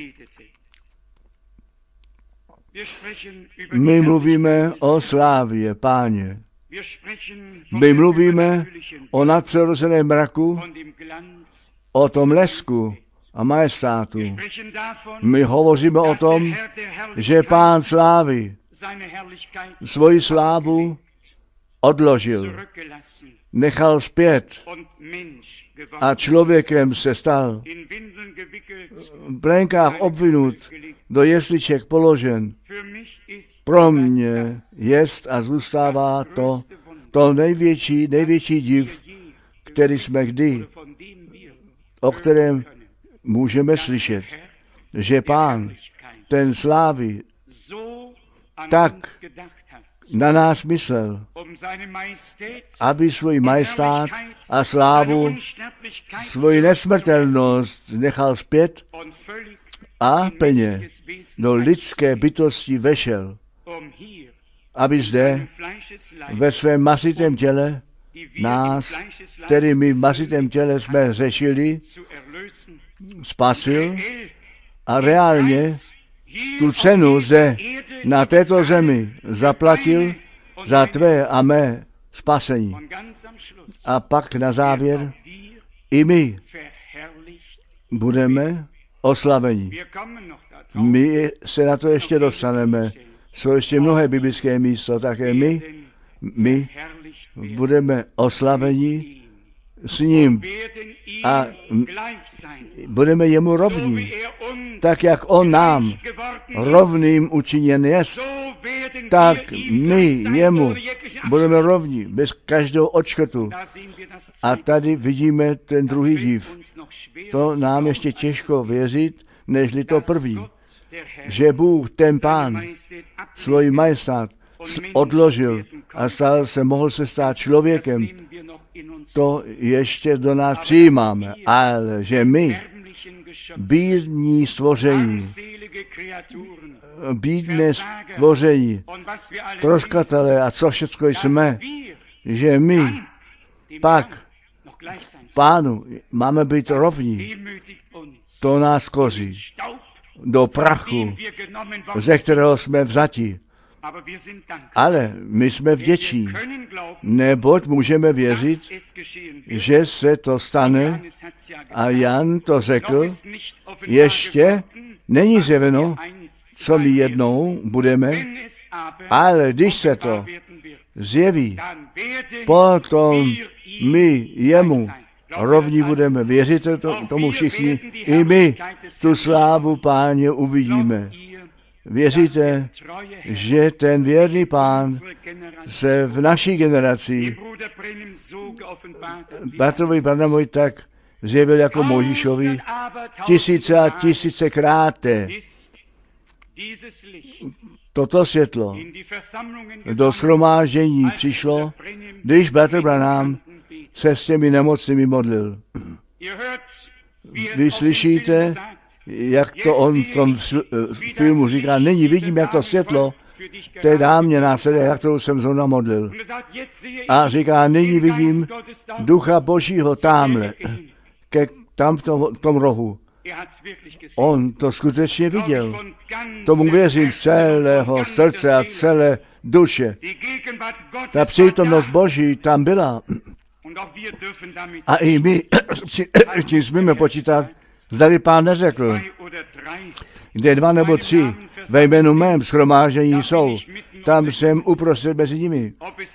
My mluvíme o slávě Páně. My mluvíme o nadpřirozeném mraku, o tom lesku a majestátu. My hovoříme o tom, že Pán slávy svoji slávu odložil, nechal zpět a člověkem se stal. V plenkách obvinut, do jesliček položen. Pro mě jest a zůstává to největší div, který jsme o kterém můžeme slyšet, že Pán ten slávy tak na nás myslel, aby svoji majestát a slávu, svoji nesmrtelnost nechal zpět a plně do lidské bytosti vešel, aby zde ve svém masitém těle nás, který my v masitém těle jsme řešili, spasil a reálně tu cenu zde na této zemi zaplatil za tvé a mé spasení. A pak na závěr i my budeme oslaveni. My se na to ještě dostaneme. Jsou ještě mnohé biblické místa, také my budeme oslaveni s ním a budeme jemu rovní. Tak, jak on nám rovným učiněn jest, tak my jemu budeme rovní, bez každého odškrtu. A tady vidíme ten druhý div. To nám ještě těžko věřit, nežli to první. Že Bůh, ten Pán, svoji majestát odložil a mohl se stát člověkem. To ještě do nás přijímáme, ale že my, bídní stvoření, bídné stvoření, troskatelé a co všecko jsme, že my pak Pánu máme být rovní. To nás koří do prachu, ze kterého jsme vzati. Ale my jsme vděční, neboť můžeme věřit, že se to stane, a Jan to řekl, ještě není zjeveno, co my jednou budeme, ale když se to zjeví, potom my jemu rovní budeme. Věříte tomu všichni? I my tu slávu Páně uvidíme. Věříte, že ten věrný Pán se v naší generaci Bartovi Branhamovi tak zjevil jako Mojžíšovi tisíce a tisícekráte. Toto světlo do shromáždění přišlo, když Bartovi Branham se s těmi nemocnými modlil. Vy slyšíte, jak to on v tom filmu říká, nyní vidím, jak to světlo té dámě následuje, jak to jsem zrovna modlil. A říká, nyní vidím Ducha Božího tamhle, tam v tom rohu. On to skutečně viděl. Tomu věřím z celého srdce a celé duše. Ta přítomnost Boží tam byla. A i my tím smíme počítat, zdali Pán neřekl, kde 2 nebo 3 ve jménu mém shromáždění jsou, tam jsem uprostřed mezi nimi.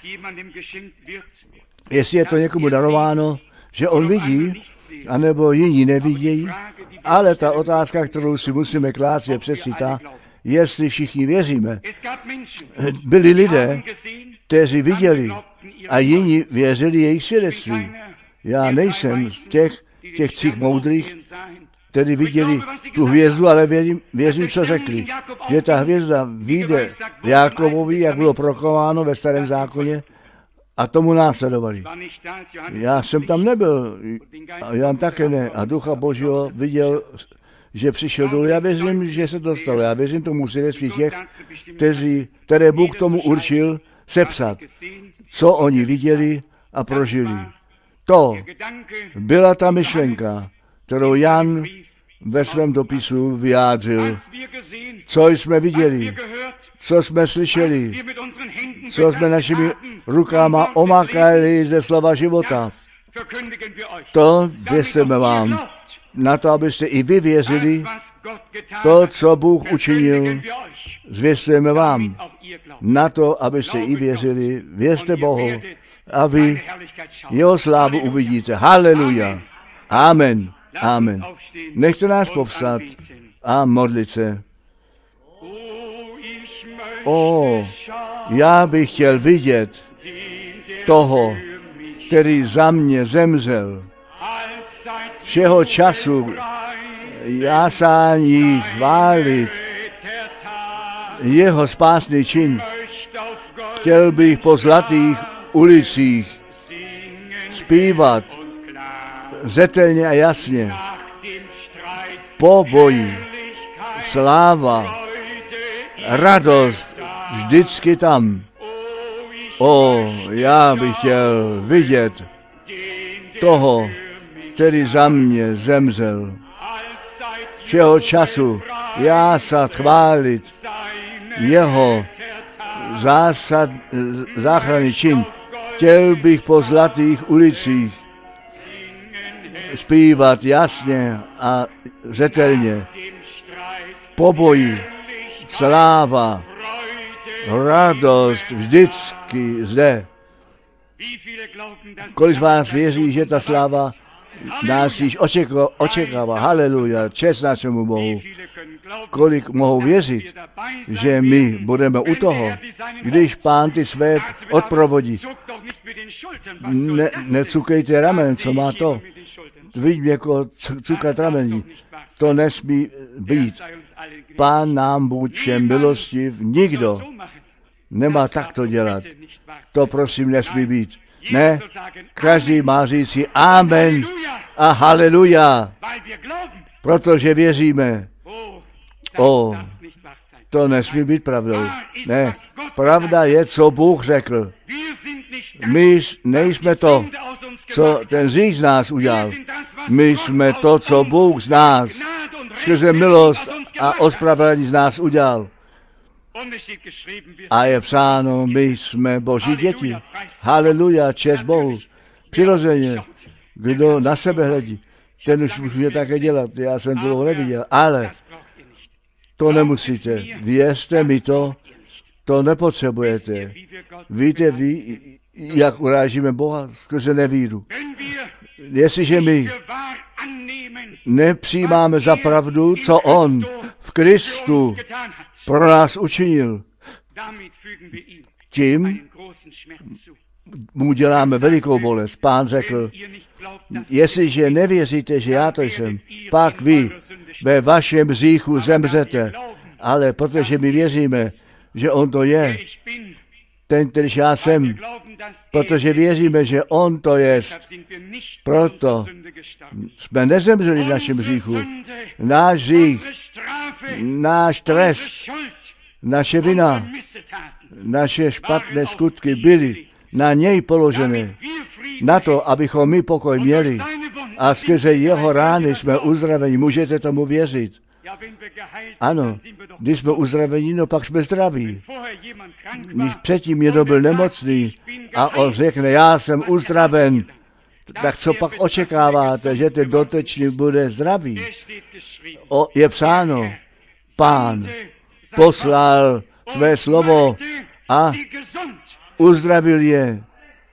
Jestli je to někomu darováno, že on vidí, anebo jiní nevidějí, ale ta otázka, kterou si musíme klást, je přeci ta, jestli všichni věříme. Byli lidé, kteří viděli a jiní věřili jejich svědectví. Já nejsem z těch 3 moudrých, kteří viděli tu hvězdu, ale věřím, co řekli. Že ta hvězda vyjde Jákobovi, jak bylo proklamováno ve Starém zákoně, a tomu následovali. Já jsem tam nebyl, Jan také ne. A Ducha Božího viděl, že přišel dolů. Já věřím, že se to stalo. Já věřím tomu svědectví těch, které Bůh tomu určil sepsat. Co oni viděli a prožili. To byla ta myšlenka, kterou Jan ve svém dopisu vyjádřil. Co jsme viděli, co jsme slyšeli, co jsme našimi rukama omakali ze slova života. To věříme vám, na to, abyste i vy věřili, to, co Bůh učinil, zvěstujeme vám. Na to, abyste i věřili, věřte Bohu a vy jeho slávu uvidíte. Haleluja. Amen. Amen. Nechte nás povstat a modlit se. Já bych chtěl vidět toho, který za mě zemřel. Všeho času jásání chválit jeho spásný čin. Chtěl bych po zlatých ulicích zpívat zetelně a jasně. Po boji sláva, radost vždycky tam. Já bych chtěl vidět toho, který za mě zemřel. Všeho času jásat chválit jeho záchranný čin. Chtěl bych po zlatých ulicích zpívat jasně a zetelně. Po boji sláva, radost vždycky zde. Kolik z vás věří, že ta sláva nás již očekává? Haleluja, čest našemu Bohu. Kolik mohou věřit, že my budeme u toho, když Pán ty své odprovodí. Necukejte ramen, co má to? Vidím jako cukat ramení. To nesmí být. Pán nám buď všem milostiv, nikdo nemá takto dělat. To prosím nesmí být. Ne, každý má říci amen a haleluja, protože věříme. To nesmí být pravdou. Ne, pravda je, co Bůh řekl. My nejsme to, co ten hřích z nás udělal. My jsme to, co Bůh z nás skrze milost a ospravedlnění z nás udělal. A je psáno, my jsme Boží děti. Haleluja, čest Bohu. Přirozeně, kdo na sebe hledí, ten už může také dělat. Já jsem to dlouho neviděl, ale to nemusíte. Věřte mi to nepotřebujete. Víte vy, jak urážíme Boha skrze nevíru. Jestliže my nepřijímáme za pravdu, co on v Kristu pro nás učinil, tím mu děláme velikou bolest. Pán řekl, jestliže nevěříte, že já to jsem, pak vy ve vašem hříchu zemřete. Ale protože my věříme, že on to je, ten, který já jsem, protože věříme, že on to je, proto jsme nezemřeli v našem hříchu. Náš hřích, náš trest, naše vina, naše špatné skutky byly na něj položené, na to, abychom my pokoj měli. a skrze jeho rány jsme uzdraveni. Můžete tomu věřit? Ano, když jsme uzdraveni, no pak jsme zdraví. Když předtím někdo byl nemocný a on řekne, já jsem uzdraven, tak co pak očekáváte, že ten dotyčný bude zdravý? Je psáno, Pán poslal své slovo a uzdravil je.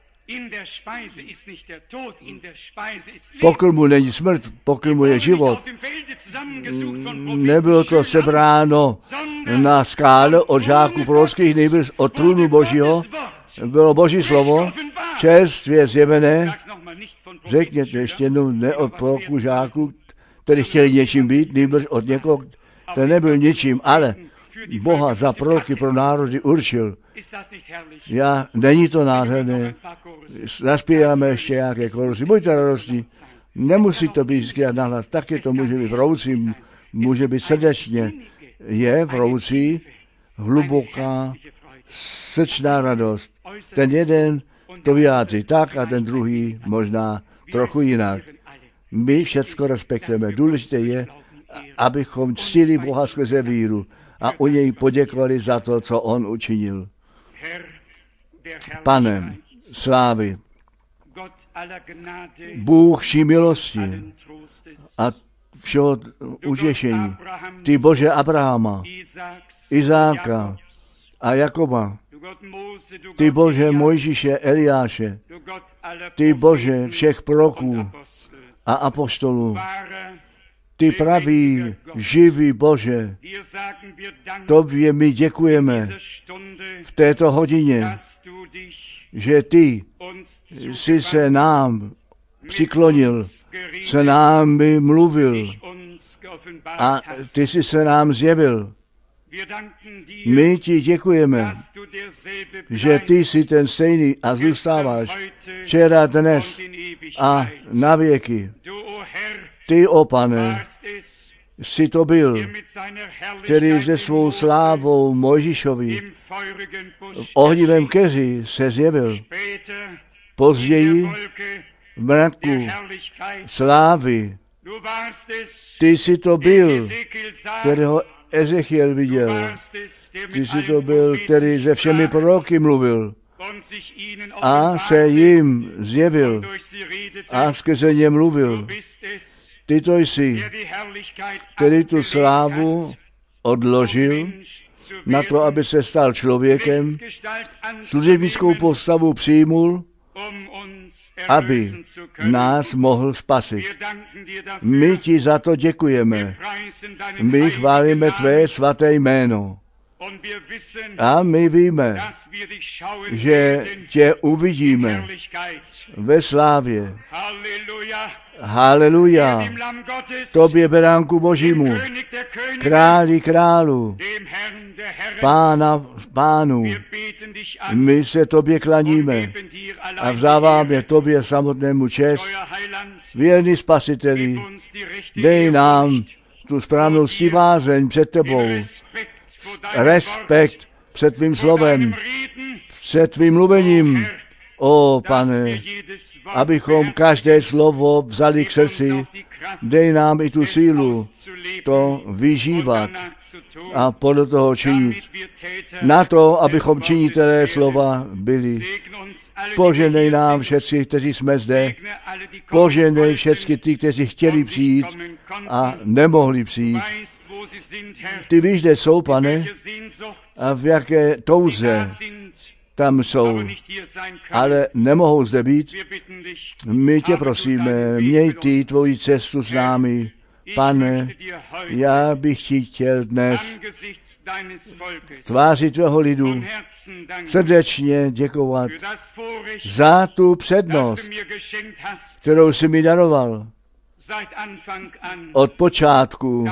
Pokrmu není smrt, pokrmu je život. Nebylo to sebráno na skále od žáků prorockých, nejbrž od trůnu Božího. Bylo Boží slovo, čerstvě zjevené. Řekněte ještě jednou, ne od proroků žáků, kteří chtěli něčím být, nejbrž od někoho, který nebyl ničím, ale Boha za proroky pro národy určil. Není to nádherné. Naspíváme ještě nějaké korusy. Buďte radostní. Nemusí to být vždycky nahlas. Taky to může být vroucí, může být srdečně. Je vroucí, hluboká, srdčná radost. Ten jeden to vyjádří tak a ten druhý možná trochu jinak. My všecko respektujeme. Důležité je, abychom ctili Boha skrze víru a u něj poděkovali za to, co on učinil. Pane slávy, Bůh vší milosti a všeho utěšení, ty Bože Abrahama, Izáka a Jakoba, ty Bože Mojžíše, Eliáše, ty Bože všech proroků a apoštolů, ty pravý, živý Bože, tobě my děkujeme v této hodině, že ty jsi se nám přiklonil, se námi mluvil a ty jsi se nám zjevil. My ti děkujeme, že ty jsi ten stejný a zůstáváš včera, dnes a na věky. Ty, o Pane, jsi to byl, který se svou slávou Mojžíšovi v ohnivém keři se zjevil. Později v mraku slávy. Ty jsi to byl, kterého Ezechiel viděl. Ty jsi to byl, který se všemi proroky mluvil a se jim zjevil a skrze ně mluvil. Ty to jsi, který tu slávu odložil na to, aby se stal člověkem, služebnickou postavu přijmul, aby nás mohl spasit. My ti za to děkujeme. My chválíme tvé svaté jméno. A my víme, že tě uvidíme ve slávě. Haleluja. Tobě beránku Božímu, králi králu, pána pánů. My se tobě klaníme a vzáváme tobě samotnému čest. Věrný Spasiteli, dej nám tu správnou stívázeň před tebou, respekt před tvým slovem, před tvým mluvením. O Pane, abychom každé slovo vzali k srdci, dej nám i tu sílu to vyžívat a podle toho činit. Na to, abychom činitelé slova byli. Poženej nám všetci, kteří jsme zde. Poženej všetky ty, kteří chtěli přijít a nemohli přijít. Ty víš, kde jsou, Pane, a v jaké touze tam jsou, ale nemohou zde být. My tě prosíme, měj ty tvoji cestu s námi. Pane, já bych ti chtěl dnes v tváři tvého lidu srdečně děkovat za tu přednost, kterou jsi mi daroval od počátku,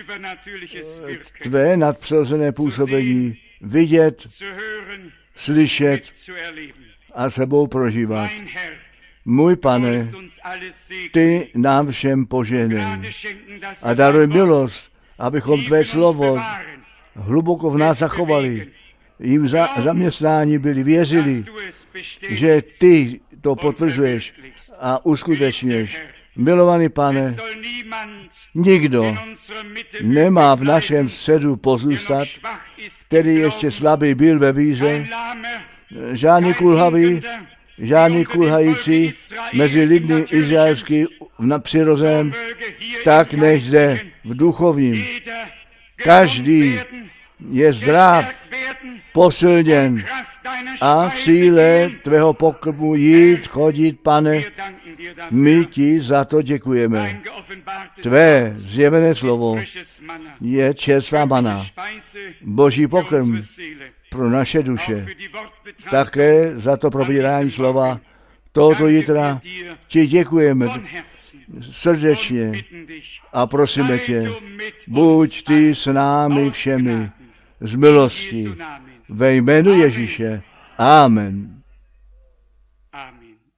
tvé nadpřirozené působení vidět, slyšet a sebou prožívat. Můj Pane, ty nám všem požehnej a daruj milost, abychom tvé slovo hluboko v nás zachovali, jim zaměstnání byli, věřili, že ty to potvrzuješ a uskutečněš Milovaný Pane, nikdo nemá v našem středu pozůstat, který ještě slabý byl ve víře, žádný kulhavý, žádný kulhající mezi lidmi izraelským přirozeném, tak než zde v duchovním. Každý je zdrav, posilněn a v síle tvého pokrmu jít, chodit, Pane, my ti za to děkujeme. Tvé zjevené slovo je čerstvá mana, boží pokrm pro naše duše. Také za to probírání slova tohoto jitra ti děkujeme srdečně a prosíme tě, buď ty s námi všemi z milosti ve jménu Ježíše. Amen.